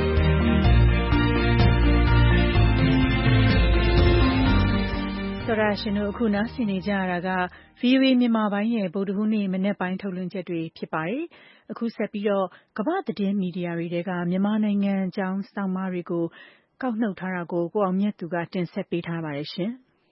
သောရရှင်တို့အခုနားဆင်နေကြရတာက ဗီအိုအေ မြန်မာပိုင်းရဲ့ဗုဒ္ဓဟူးနေ့မနေ့ပိုင်းထုတ်လွှင့်ချက်တွေဖြစ်ပါတယ်။အခုဆက်ပြီးတော့ကမ္ဘာသတင်းမီဒီယာတွေကမြန်မာနိုင်ငံအကြောင်းစောင့်မတွေကိုကောက်နှုတ်ထားတာကိုကိုအောင်မြတ်သူကတင်ဆက်ပေးထားပါတယ်ရှင်။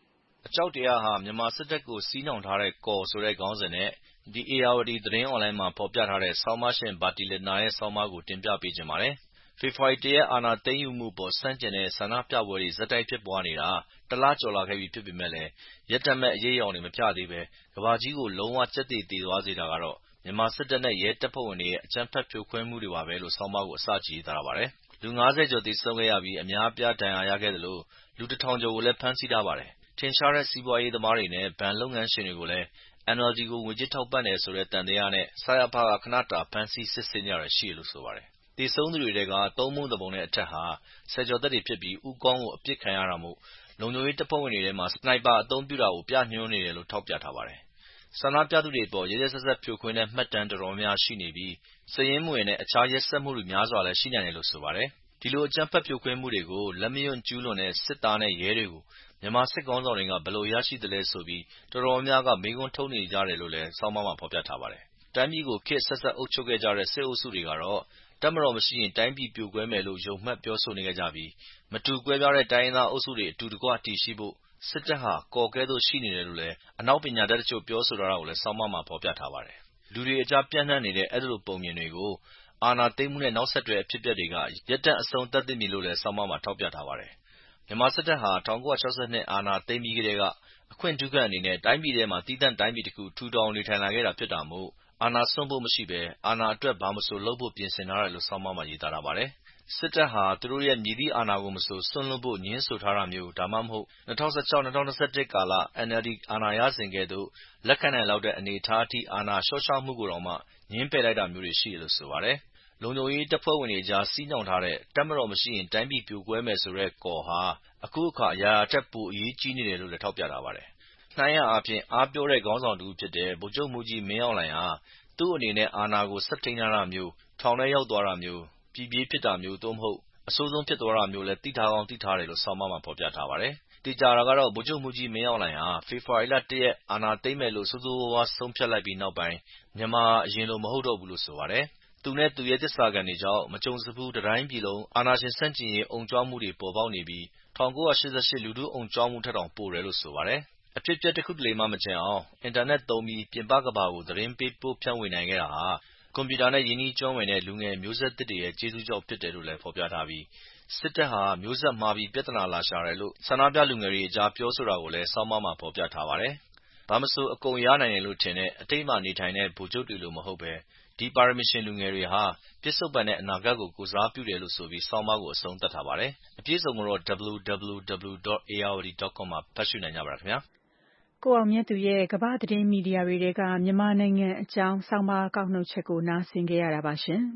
အကြောက်တရားဟာမြန်မာစစ်တပ်ကိုစီးနှောင်ထားတဲ့ကော်ဆိုတဲ့ခေါင်းစဉ်နဲ့ဒီ အေယာဝတီသတင်းအွန်လိုင်းမှာဖော်ပြထားတဲ့ဆောင်းပါးရှင်ဘာတီလက်နာရဲ့ဆောင်းပါးကိုတင်ပြပေးချင်ပါတယ်။ဖေဖော်ဝါရီလရက်အာဏာသိမ်းယူမှုအပေါ်ဆန့်ကျင်တဲ့ဆန္ဒပြပွဲတွေဆက်တိုက်ဖြစ်ပွားနေတာတလကျော်လာခဲ့ပြီဖြစ်ပေမဲ့လည်းရပ်တန့်မဲ့အရေးအယောင်တွေမပြသေးဘဲကမ္ဘာကြီးကိုလုံးဝကြက်သေသေသွားစေတာကတော့မြန်မာစစ်တပ်နဲ့ရဲတပ်ဖွဲ့ဝင်တွေရဲ့အကြမ်းဖက်ဖြိုခွင်းမှုတွေပါပဲလို့ဆောင်းပါးကိုအစကြည့်ထားပါတယ်။လူငါးဆယ်ကျော်သေဆုံးခဲ့ရပြီးအများအပြားဒဏ်ရာရခဲ့သလိုလူတစ်ထောင်ကျော်ကိုလည်းဖမ်းဆီးထားပါတယ်။ထင်ရှားတဲ့စီးပွားရေးသမားတွေနဲ့ဘဏ်လုပ်ငန်းရှင်တွေကိုလည်း အန်အယ်လ်ဒီ ကိုငွေကြေးထောက်ပံ့တယ်ဆိုတဲ့သံသယနဲ့စရဖကခဏတာဖမ်းဆီးစစ်ဆေးနေတာရှိတယ်လို့ဆိုပါတယ်။သေဆုံးသူတွေထဲကသုံးပုံတစ်ပုံနဲ့အထက်ဟာဆယ်ကျော်သက်တွေဖြစ်ပြီးဦးခေါင်းကိုအပစ်ခံရတာမို့လုံခြုံရေးတပ်ဖွဲ့ဝင်တွေထဲမှာစနိုက်ပါအသုံးပြုတာကိုပြညွှန်းနေတယ်လို့ထောက်ပြထားပါတယ်။ဆန္ဒပြသူတွေအပေါ်ရက်ရက်စက်စက်ဖြိုခွင်းတဲ့မှတ်တမ်းတော်တော်များများရှိနေပြီးစာရင်းမဝင်တဲ့အခြားရက်စက်မှုတွေများစွာလည်းရှိနိုင်တယ်လို့ဆိုပါတယ်။ဒီလိုအကြမ်းဖက်ဖြိုခွင်းမှုတွေကိုလက်မရွံ့ကျူးလွန်တဲ့စစ်သားနဲ့ရဲတွေကိုမြန်မာစစ်ကောင်ဆောင်တွေကဘယ်လိုရရှိသလဲဆိုပြီးတော်တော်များများကမေးခွန်းထုတ်နေကြတယ်လို့လည်းဆောင်းပါးမှာဖော်ပြထားပါတယ်။တိုင်းပြည်ကိုခေတ်အဆက်ဆက်အုပ်ချုပ်ခဲ့ကြတဲ့စစ်အုပ်စုတွေကတော့တပ်မတော်မရှိရင်တိုင်းပြည်ပြိုကွဲမယ်လို့ယုံမှတ်ပြောဆိုနေခဲ့ကြပြီးမတူကွဲပြားတဲ့တိုင်းရင်းသားအုပ်စုတွေအတူတကွတည်ရှိဖို့စစ်တပ်ဟာကော်ကဲသို့ရှိနေတယ်လို့လည်းအနောက်ပညာတတ်တချို့ပြောဆိုထားတာကိုလည်းဆောင်းပါးမှာဖော်ပြထားပါတယ်။လူတွေအကြားပြန့်နှံ့နေတဲ့အဲဒီလိုပုံမြင်တွေကိုအာဏာသိမ်းမှုနဲ့နောက်ဆက်တွဲအဖြစ်အပျက်တွေကရပ်တန့်အဆုံးသတ်သင့်ပြီလို့လည်းဆောင်းပါးမှာထောက်ပြထားပါတယ်။မြန်မာစစ်တပ်ဟာ၁၉၆၂အာဏာသိမ်းပြီးကတည်းကအခွင့်ထူးခံအနေနဲ့တိုင်းပြည်ထဲမှာသီးသန့်တိုင်းပြည်တစ်ခုထူထောင်နေထိုင်လာခဲ့တာဖြစ်တာမို့အာဏာစွန့်ဖို့မရှိဘဲအာဏာအတွက်ဘာမဆိုလုပ်ဖို့ပြင်ဆင်ထားတယ်လို့ဆောင်းပါးမှာရေးသားထားပါတယ်။စစ်တပ်ဟာသူတို့ရဲ့မည်သည့်အာဏာကိုမဆိုစွန့်လွှတ်ဖို့ငြင်းဆိုထားတာမျိုးဒါမှမဟုတ်၂၀၁၆-၂၀၂၁ကာလ အန်အယ်လ်ဒီအာဏာရစဉ်ကဲ့သို့လက်ခံနိုင်လောက်တဲ့အနေအထားအထိအာဏာလျှော့ချမှုကိုတောင်မှငြင်းပယ်လိုက်တာမျိုးတွေရှိတယ်လို့ဆိုပါတယ်။လုံခြုံရေးတပ်ဖွဲ့ဝင်တွေအကြားစီးနှောင်ထားတဲ့တပ်မတော်မရှိရင်တိုင်းပြည်ပြိုကွဲမယ်ဆိုတဲ့ကော်ဟာအခုအခါအရာရာထက်ပိုအရေးကြီးနေတယ်လို့လည်းထောက်ပြထားပါတယ်။နှိုင်းရအားဖြင့်အားပြောတဲ့ခေါင်းဆောင်တစ်ဦးဖြစ်တဲ့ဗိုလ်ချုပ်မှူးကြီးမင်းအောင်လှိုင်ဟာသူ့အနေနဲ့အာဏာကိုဆက်ထိန်းထားတာမျိုးထောင်ထဲရောက်သွားတာမျိုးပြည်ပြေးဖြစ်တာမျိုးသို့မဟုတ်အဆိုးဆုံးဖြစ်သွားတာမျိုးလည်းသိထားကောင်းသိထားတယ်လို့ဆောင်းပါးမှာဖော်ပြထားပါတယ်။သေချာတာကတော့ဗိုလ်ချုပ်မှူးကြီးမင်းအောင်လှိုင်ဟာဖေဖော်ဝါရီလတစ်ရက်အာဏာသိမ်းမယ်လို့ဆိုးဆိုးဝါးဝါးဆုံးဖြတ်လိုက်ပြီးနောက်ပိုင်းမြန်မာအရင်လိုမဟုတ်တော့ဘူးလို့ဆိုပါတယ်။သူနဲ့သူရဲ့သစ္စာခံတွေကြောင့်မကြုံစဖူးတတိုင်းပြည်လုံးအာဏာရှင်ဆန့်ကျင်ရေးအုံကြွမှုတွေပေါ်ပေါက်နေပြီး၁၉၈၈လူထုအုံကြွမှုထက်တောင်ပိုတယ်လို့ဆိုပါတယ်။အဖြစ်အပျက်တစ်ခုတလေမှမကျန်အောင်အင်တာနက်သုံးပြီးပြင်ပကမ္ဘာကိုသတင်းပေးပို့ဖြန့်ဝေနိုင်ခဲ့တာဟာကွန်ပျူတာနဲ့ရင်းနှီးကျွမ်းဝင်တဲ့လူငယ်မျိုးဆက်သစ်တွေရဲ့ကျေးဇူးကြောင့်ဖြစ်တယ်လို့လည်းဖော်ပြထားပြီးစစ်တပ်ဟာမျိုးဆက်မှားပြီးပြဿနာလာရှာတယ်လို့ဆန္ဒပြလူငယ်တွေအကြားပြောဆိုတာကိုလည်းဆောင်းပါးမှာဖော်ပြထားပါတယ်။ဘာမဆိုအကုန်ရနိုင်တယ်လို့ထင်တဲ့အတိတ်မှာနေထိုင်တဲ့ဗိုလ်ချုပ်တွေလိုမဟုတ်ဘဲဒီပါရမရှင်လူငယ်တွေဟာပြစ္ဆုတ်ပံတဲ့အနာဂတ်ကိုကိုယ်စားပြုတယ်လို့ဆိုပြီးဆောင်းပါးကိုအဆုံးသတ်ထားပါတယ်။အပြည့်အစုံကိုတော့ double-u double-u double-u dot a r o d dot com မှာဖတ်ရှုနိုင်ကြပါခင်ဗျာ။ကိုအောင်မြတ်သူရဲ့ကမ္ဘာသတင်းမီဒီယာတွေထဲကမြန်မာနိုင်ငံအကြောင်းဆောင်းပါးကောက်နှုတ်ချက်ကိုနားဆင်ကြရတာပါရှင်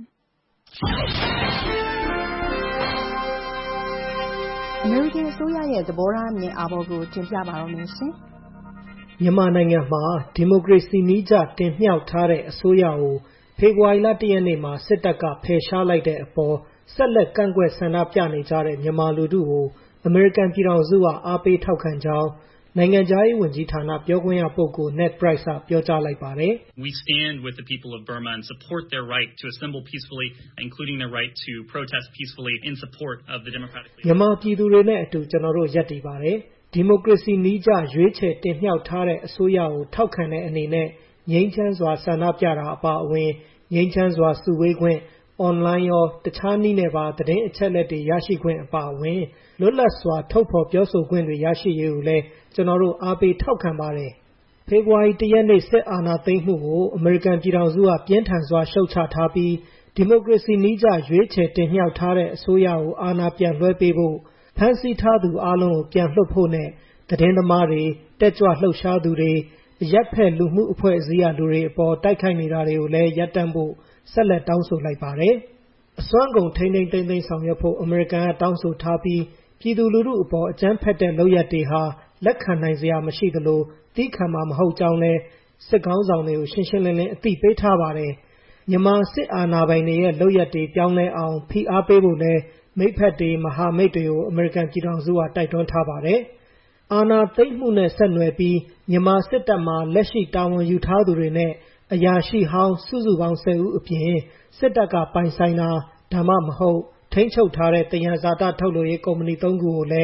။အမေရိကန်အစိုးရရဲ့သဘောထားအမြင်အာဘော်ကိုတင်ပြပါတော့မယ်ရှင်။မြန်မာနိုင်ငံမှာဒီမိုကရေစီနည်းကျတင်မြှောက်ထားတဲ့အစိုးရကိုဖေဖော်ဝါရီလတစ်ရက်နေ့မှာစစ်တပ်ကဖယ်ရှားလိုက်တဲ့အပေါ်ဆက်လက်ကန့်ကွက်ဆန္ဒပြနေကြတဲ့မြန်မာလူထုကိုအမေရိကန်ပြည်ထောင်စုကအားပေးထောက်ခံကြောင်းနိုင်ငံခြားရေးဝန်ကြီးဌာနပြောခွင့်ရပုဂ္ဂိုလ် Ned Price ကပြောကြားလိုက်ပါတယ်။ We stand with the people of Burma and support their right to assemble peacefully, including their right to protest peacefully in support of the democratic. မြန်မာပြည်သူတွေနဲ့အတူကျွန်တော်တို့ရပ်တည်ပါတယ်။ဒီမိုကရေစီနည်းကျရွေးချယ်တင်မြှောက်ထားတဲ့အစိုးရကိုထောက်ခံတဲ့အနေနဲ့ငြိမ်းချမ်းစွာဆန္ဒပြတာအပါအဝင်ငြိမ်းချမ်းစွာစုဝေးခွင့်အွန်လိုင်းရောတခြားနည်းနဲ့ပါသတင်းအချက်အလက်တွေရရှိခွင့်အပါအဝင်လွတ်လပ်စွာထုတ်ဖော်ပြောဆိုခွင့်တွေရရှိရေးကိုလည်းကျွန်တော်တို့အားပေးထောက်ခံပါတယ်။ဖေဖော်ဝါရီတစ်ရက်နေ့စစ်အာဏာသိမ်းမှုကိုအမေရိကန်ပြည်ထောင်စုကပြင်းထန်စွာရှုတ်ချထားပြီးဒီမိုကရေစီနည်းကျရွေးချယ်တင်မြှောက်ထားတဲ့အစိုးရကိုအာဏာပြန်လွှဲပေးဖို့ဖမ်းဆီးထားသူအလုံးကိုပြန်လွှတ်ဖို့နဲ့သတင်းသမားတွေတက်ကြွလှုပ်ရှားသူတွေရပ်ဖက်လူမှုအဖွဲ့အစည်းအလူတွေအပေါ်တိုက်ခိုက်နေတာတွေကိုလည်းရပ်တန့်ဖို့ဆက်လက်တောင်းဆိုလိုက်ပါတယ်။အစွမ်းကုန်ထိန်းသိမ်းသိမ်းသိမ်းဆောင်ရွက်ဖို့အမေရိကန်ကတောင်းဆိုထားပြီးပြည်သူလူထုအပေါ်အကြမ်းဖက်တဲ့လုပ်ရပ်တွေဟာလက်ခံနိုင်စရာမရှိသလိုသီးခံမှာမဟုတ်ကြောင်းလည်းစစ်ကောင်းဆောင်တွေကိုရှင်းရှင်းလင်းလင်းအသိပေးထားပါတယ်။မြန်မာစစ်အာဏာပိုင်တွေရဲ့လုပ်ရပ်တွေပြောင်းလဲအောင်ဖိအားပေးဖို့လည်းမိတ်ဖက်တွေမဟာမိတ်တွေကိုအမေရိကန်ပြည်ထောင်စုကတိုက်တွန်းထားပါတယ်။အာဏာသိမ်းမှုနဲ့ဆက်နွယ်ပြီးမြန်မာစစ်တပ်မှာလက်ရှိတာဝန်ယူထားသူတွေနဲ့အရာရှိဟောင်းစုစုပေါင်းဆယ်ဦးအပြင်စစ်တပ်ကပိုင်ဆိုင်တာဒါမှမဟုတ်ထိန်းချုပ်ထားတဲ့တယံဇာတထုတ်လုပ်ရေးကုမ္ပဏီသုံးခုကိုလည်း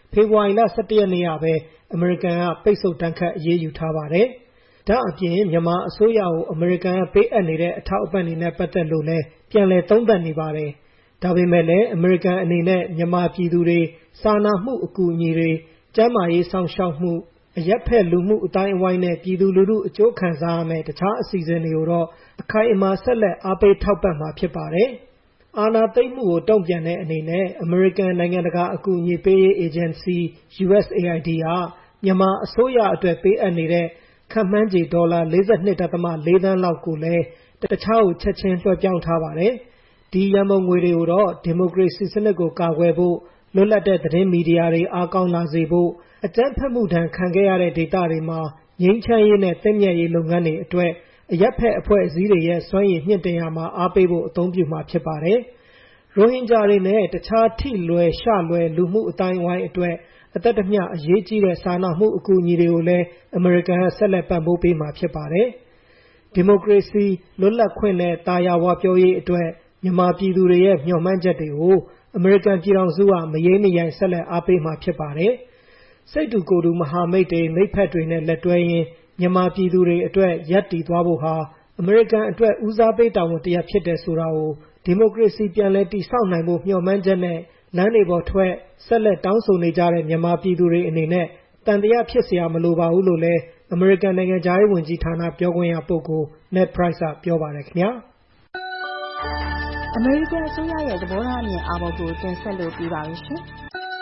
ဖေဖော်ဝါရီလ ၁၁ ရက်နေ့ကပဲအမေရိကန်ကပိတ်ဆို့တန်းခတ်အရေးယူထားပါတယ်။ဒါအပြင်မြန်မာအစိုးရကိုအမေရိကန်ကပေးအပ်နေတဲ့အထောက်အပံ့တွေနဲ့ပတ်သက်လို့လည်းပြန်လည်သုံးသပ်နေပါတယ်။ဒါပေမဲ့လည်းအမေရိကန်အနေနဲ့မြန်မာပြည်သူတွေစာနာမှုအကူအညီတွေကျန်းမာရေးဆောင်ရှောက်မှုအရက်ဖက်လူမှုအတိုင်းအဝိုင်းနဲ့ပြည်သူလူထုအကျိုးခံစားရမယ့်တခြားအစီအစဉ်တွေကိုတော့အခိုင်အမာဆက်လက်အားပေးထောက်ပံ့မှာဖြစ်ပါတယ်။အာဏာသိမ်းမှုကိုတုံ့ပြန်တဲ့အနေနဲ့အမေရိကန်နိုင်ငံတကာအကူအညီပေးရေးအေဂျင်စီ U S A I D ကမြန်မာအစိုးရအတွက်ပေးအပ်နေတဲ့ခန့်မှန်းခြေဒေါ်လာ ၄၂.၄ သန်းလောက်ကိုလည်းတခြားကိုချက်ချင်းလွှဲပြောင်းထားပါတယ်။ဒီရန်ပုံငွေတွေကိုတော့ဒီမိုကရေစီစနစ်ကိုကာကွယ်ဖို့လွတ်လပ်တဲ့သတင်းမီဒီယာတွေအားကောင်းလာစေဖို့အကြမ်းဖက်မှုဒဏ်ခံခဲ့ရတဲ့ဒေသတွေမှာငြိမ်းချမ်းရေးနဲ့တည်မြဲရေးလုပ်ငန်းတွေအတွက်အရက်ဖက်အဖွဲ့အစည်းတွေရဲ့စွမ်းရည်မြင့်တင်ရာမှာအားပေးဖို့အသုံးပြုမှာဖြစ်ပါတယ်။ရိုဟင်ဂျာတွေနဲ့တခြားထိလွယ်ရှလွယ်လူမှုအတိုင်းအဝိုင်းအတွက်အသက်တမျှအရေးကြီးတဲ့စာနာမှုအကူအညီတွေကိုလည်းအမေရိကန်ကဆက်လက်ပံ့ပိုးပေးမှာဖြစ်ပါတယ်။ဒီမိုကရေစီလွတ်လပ်ခွင့်နဲ့တာယာဝပြောရေးအတွက်မြန်မာပြည်သူတွေရဲ့မျှော်မှန်းချက်တွေကိုအမေရိကန်ပြည်ထောင်စုကမရေမရိုင်ဆက်လက်အားပေးမှာဖြစ်ပါတယ်။စိတ်တူကိုယ်တူမဟာမိတ်တွေမိတ်ဖက်တွေနဲ့လက်တွဲရင်းမြန်မာပြည်သူတွေအတွက်ရပ်တည်သွားဖို့ဟာအမေရိကန်အတွက်ဦးစားပေးတာဝန်တစ်ရပ်ဖြစ်တယ်ဆိုတာကိုဒီမိုကရေစီပြန်လည်တည်ဆောက်နိုင်ဖို့မျှော်မှန်းချက်နဲ့လမ်းတွေပေါ်ထွက်ဆက်လက်တောင်းဆိုနေကြတဲ့မြန်မာပြည်သူတွေအနေနဲ့တန်တရားဖြစ်เสียမလိုပါဘူးလို့လည်းအမေရိကန်နိုင်ငံသားရေးဝန်ကြီးဌာနပြောခွင့်ရပုဂ္ဂိုလ် Ned Price ကပြောပါတယ်ခင်ဗျာအမေရိကန်အစိုးရရဲ့သဘောထားအမြင်အာဘော်ကိုတင်ဆက်လို့ပြပါရရှင်။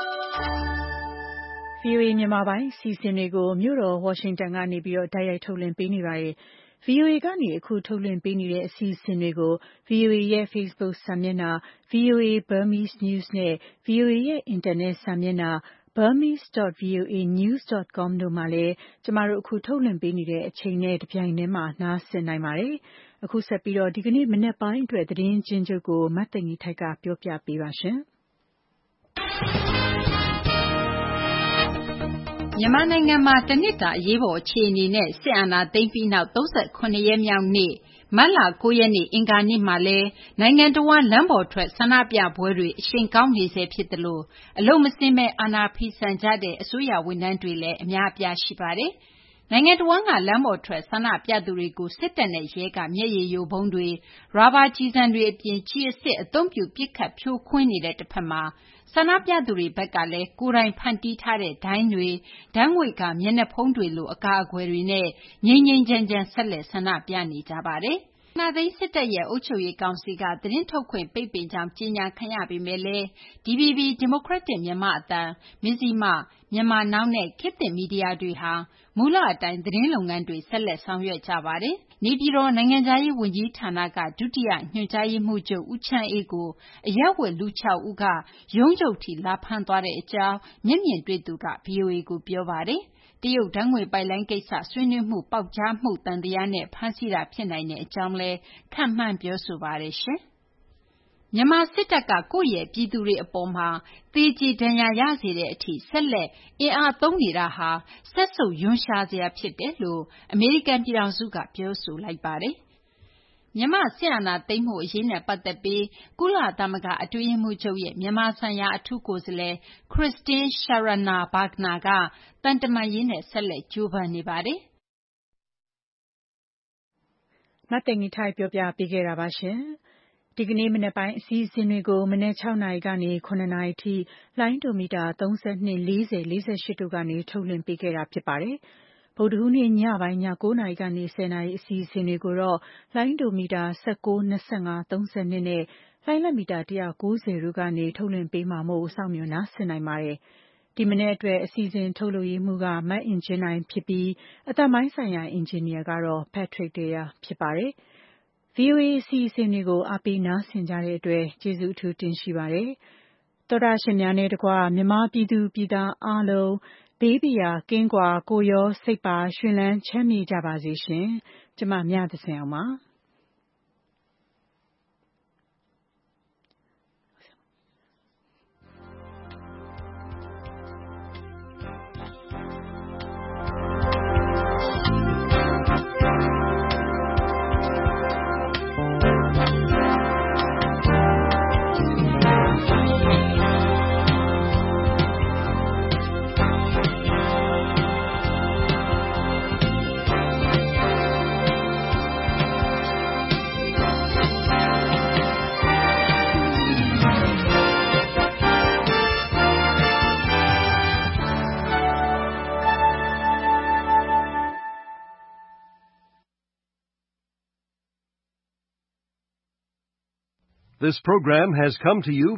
V O A မြန်မာပိုင်းစီစဉ်တွေကိုမြို့တော်ဝါရှင်တန်ကနေပြီးတော့တိုက်ရိုက်ထုတ်လွှင့်ပေးနေပါတယ်။ V O A ကနေအခုထုတ်လွှင့်ပေးနေတဲ့အစီအစဉ်တွေကို V O A ရဲ့ Facebook စာမျက်နှာ V O A Burmese News နဲ့ V O A ရဲ့ Internet စာမျက်နှာ burmese dot voa news dot com တို့မှာလည်းကျမတို့အခုထုတ်လွှင့်ပေးနေတဲ့အချိန်နဲ့တပြိုင်တည်းမှာနားဆင်နိုင်ပါတယ်။အခုဆက်ပြီးတော့ဒီကနေ့မနက်ပိုင်းအတွက်သတင်းချင်းချုပ်ကိုမတ်သိင်္ဂီထိုက်ကပြောပြပေးပါရှင်။မြန်မာနိုင်ငံမှာတနှစ်တာအရေးပေါ်အခြေအနေနဲ့စစ်အာဏာသိမ်းပြီးနောက်၃၇ရက်မြောက်နေ့မတ်လ၉ရက်နေ့အင်္ဂါနေ့မှာလည်းနိုင်ငံတော်ဝန်လမ်းပေါ်ထွက်ဆန္ဒပြပွဲတွေအရှိန်ကောင်းနေဆဲဖြစ်တယ်လို့အလုံမစင်းမဲ့အာဏာဖီဆန်ကြတဲ့အစိုးရဝန်ထမ်းတွေလည်းအများအပြားရှိပါတယ်။နိုင်ငံတော်ဝန်ကလမ်းပေါ်ထွက်ဆန္ဒပြသူတွေကိုစစ်တပ်နဲ့ရဲကမျက်ရည်ယိုဗုံးတွေရာဘာကျည်ဆံတွေအပြင်ကျည်အစစ်အသုံးပြုပစ်ခတ်ဖြိုခွင်းနေတဲ့တစ်ဖက်မှာဆန္ဒပြသူတွေဘက်ကလည်းကိုယ်တိုင်ဖန်တီးထားတဲ့ဒိုင်းတွေဓာတ်ငွေ့ကမျက်နှာဖုံးတွေလိုအကာအကွယ်တွေနဲ့ငြိမ်ငြိမ်ချမ်းချမ်းဆက်လက်ဆန္ဒပြနေကြပါတယ်။အာဏာသိမ်းစစ်တပ်ရဲ့အုပ်ချုပ်ရေးကောင်စီကသတင်းထုတ်ခွင့်ပိတ်ပင်ကြောင်းကြေညာခံရပေမဲ့လည်း D V B Democratic မြန်မာအသံမဇ္ဈိမမြန်မာနောက်နဲ့ခေတ်သစ်မီဒီယာတွေဟာမူလအတိုင်းသတင်းလုပ်ငန်းတွေဆက်လက်ဆောင်ရွက်ကြပါတယ်။နေပြည်တော်နိုင်ငံသားရေးဝန်ကြီးဌာနကဒုတိယညွှန်ကြားရေးမှူးချုပ်ဦးချမ်းအေးကိုအရက်ဝတ်လူ၆ဦးကရုံးချုပ်ထိလာဖမ်းသွားတဲ့အကြောင်းမျက်မြင်တွေ့သူက V O A ကိုပြောပါတယ်။တရုတ်ဓာတ်ငွေ့ပိုက်လိုင်းကိစ္စဆွေးနွေးမှုပေါက်ကြားမှုသံသယနဲ့ဖမ်းဆီးတာဖြစ်နိုင်တဲ့အကြောင်းလည်းခန့်မှန်းပြောဆိုပါတယ်ရှင်။မြန်မာစစ်တပ်ကကိုယ့်ရဲ့ပြည်သူတွေအပေါ်မှာသေကြေဒဏ်ရာရစေတဲ့အထိဆက်လက်အင်အားသုံးနေတာဟာစက်ဆုပ်ယွန်းရှားစရာဖြစ်တယ်လို့အမေရိကန်ပြည်ထောင်စုကပြောဆိုလိုက်ပါတယ်။မြန်မာစစ်အာဏာသိမ်းမှုအရေးနဲ့ပတ်သက်ပြီးကုလသမဂ္ဂအတွင်းရေးမှူးချုပ်ရဲ့မြန်မာဆိုင်ရာအထူးကိုယ်စားလှယ် Christine Schraner Burgener ကတန်တမာရေးနဲ့ဆက်လက်ကြိုးပမ်းနေပါတယ်။မတ်သိင်္ဂီထိုက်ပြောပြပေးခဲ့တာပါရှင်။ဒီကနေ့မနက်ပိုင်းအစည်းအဝေးတွေကိုမနက်၆နာရီကနေ၇နာရီထိလိုင်းဒိုမီတာ၃၂ ၄၀ ၄၈တို့ကနေထုတ်လွှင့်ပေးခဲ့တာဖြစ်ပါတယ်။ဗုဒ္ဓဟူးနေ့ညပိုင်းည၉နာရီကနေ၁၀နာရီအစီအစဉ်တွေကိုတော့လိုင်းဒိုမီတာ၁၉ ၂၅ ၃၂နဲ့လိုင်းလက်မီတာ၁၉၀တို့ကနေထုတ်လွှင့်ပေးမှာမို့စောင့်မျှော်နားဆင်နိုင်ပါတယ်။ဒီမနေ့အတွက်အစီအစဉ်ထုတ်လုပ်ရေးမှူးကမတ်အင်ဂျင်နိုင်ဖြစ်ပြီးအသံပိုင်းဆိုင်ရာအင်ဂျင်နီယာကတော့ Patrick Deya ဖြစ်ပါတယ်။ V O A အစီအစဉ်တွေကိုအားပေးနားဆင်ကြတဲ့အတွက်ကျေးဇူးအထူးတင်ရှိပါတယ်။သောတာရှင်များနဲ့တကွမြန်မာပြည်သူပြည်သားအားလုံးဘေးပရာကင်းကွာကိုရောစိတ်ပါရှင်လန်းချမ်းမြေ့ကြပါစေရှင်။ကျမမြသဇင်အောင်ပါ။ This program has come to you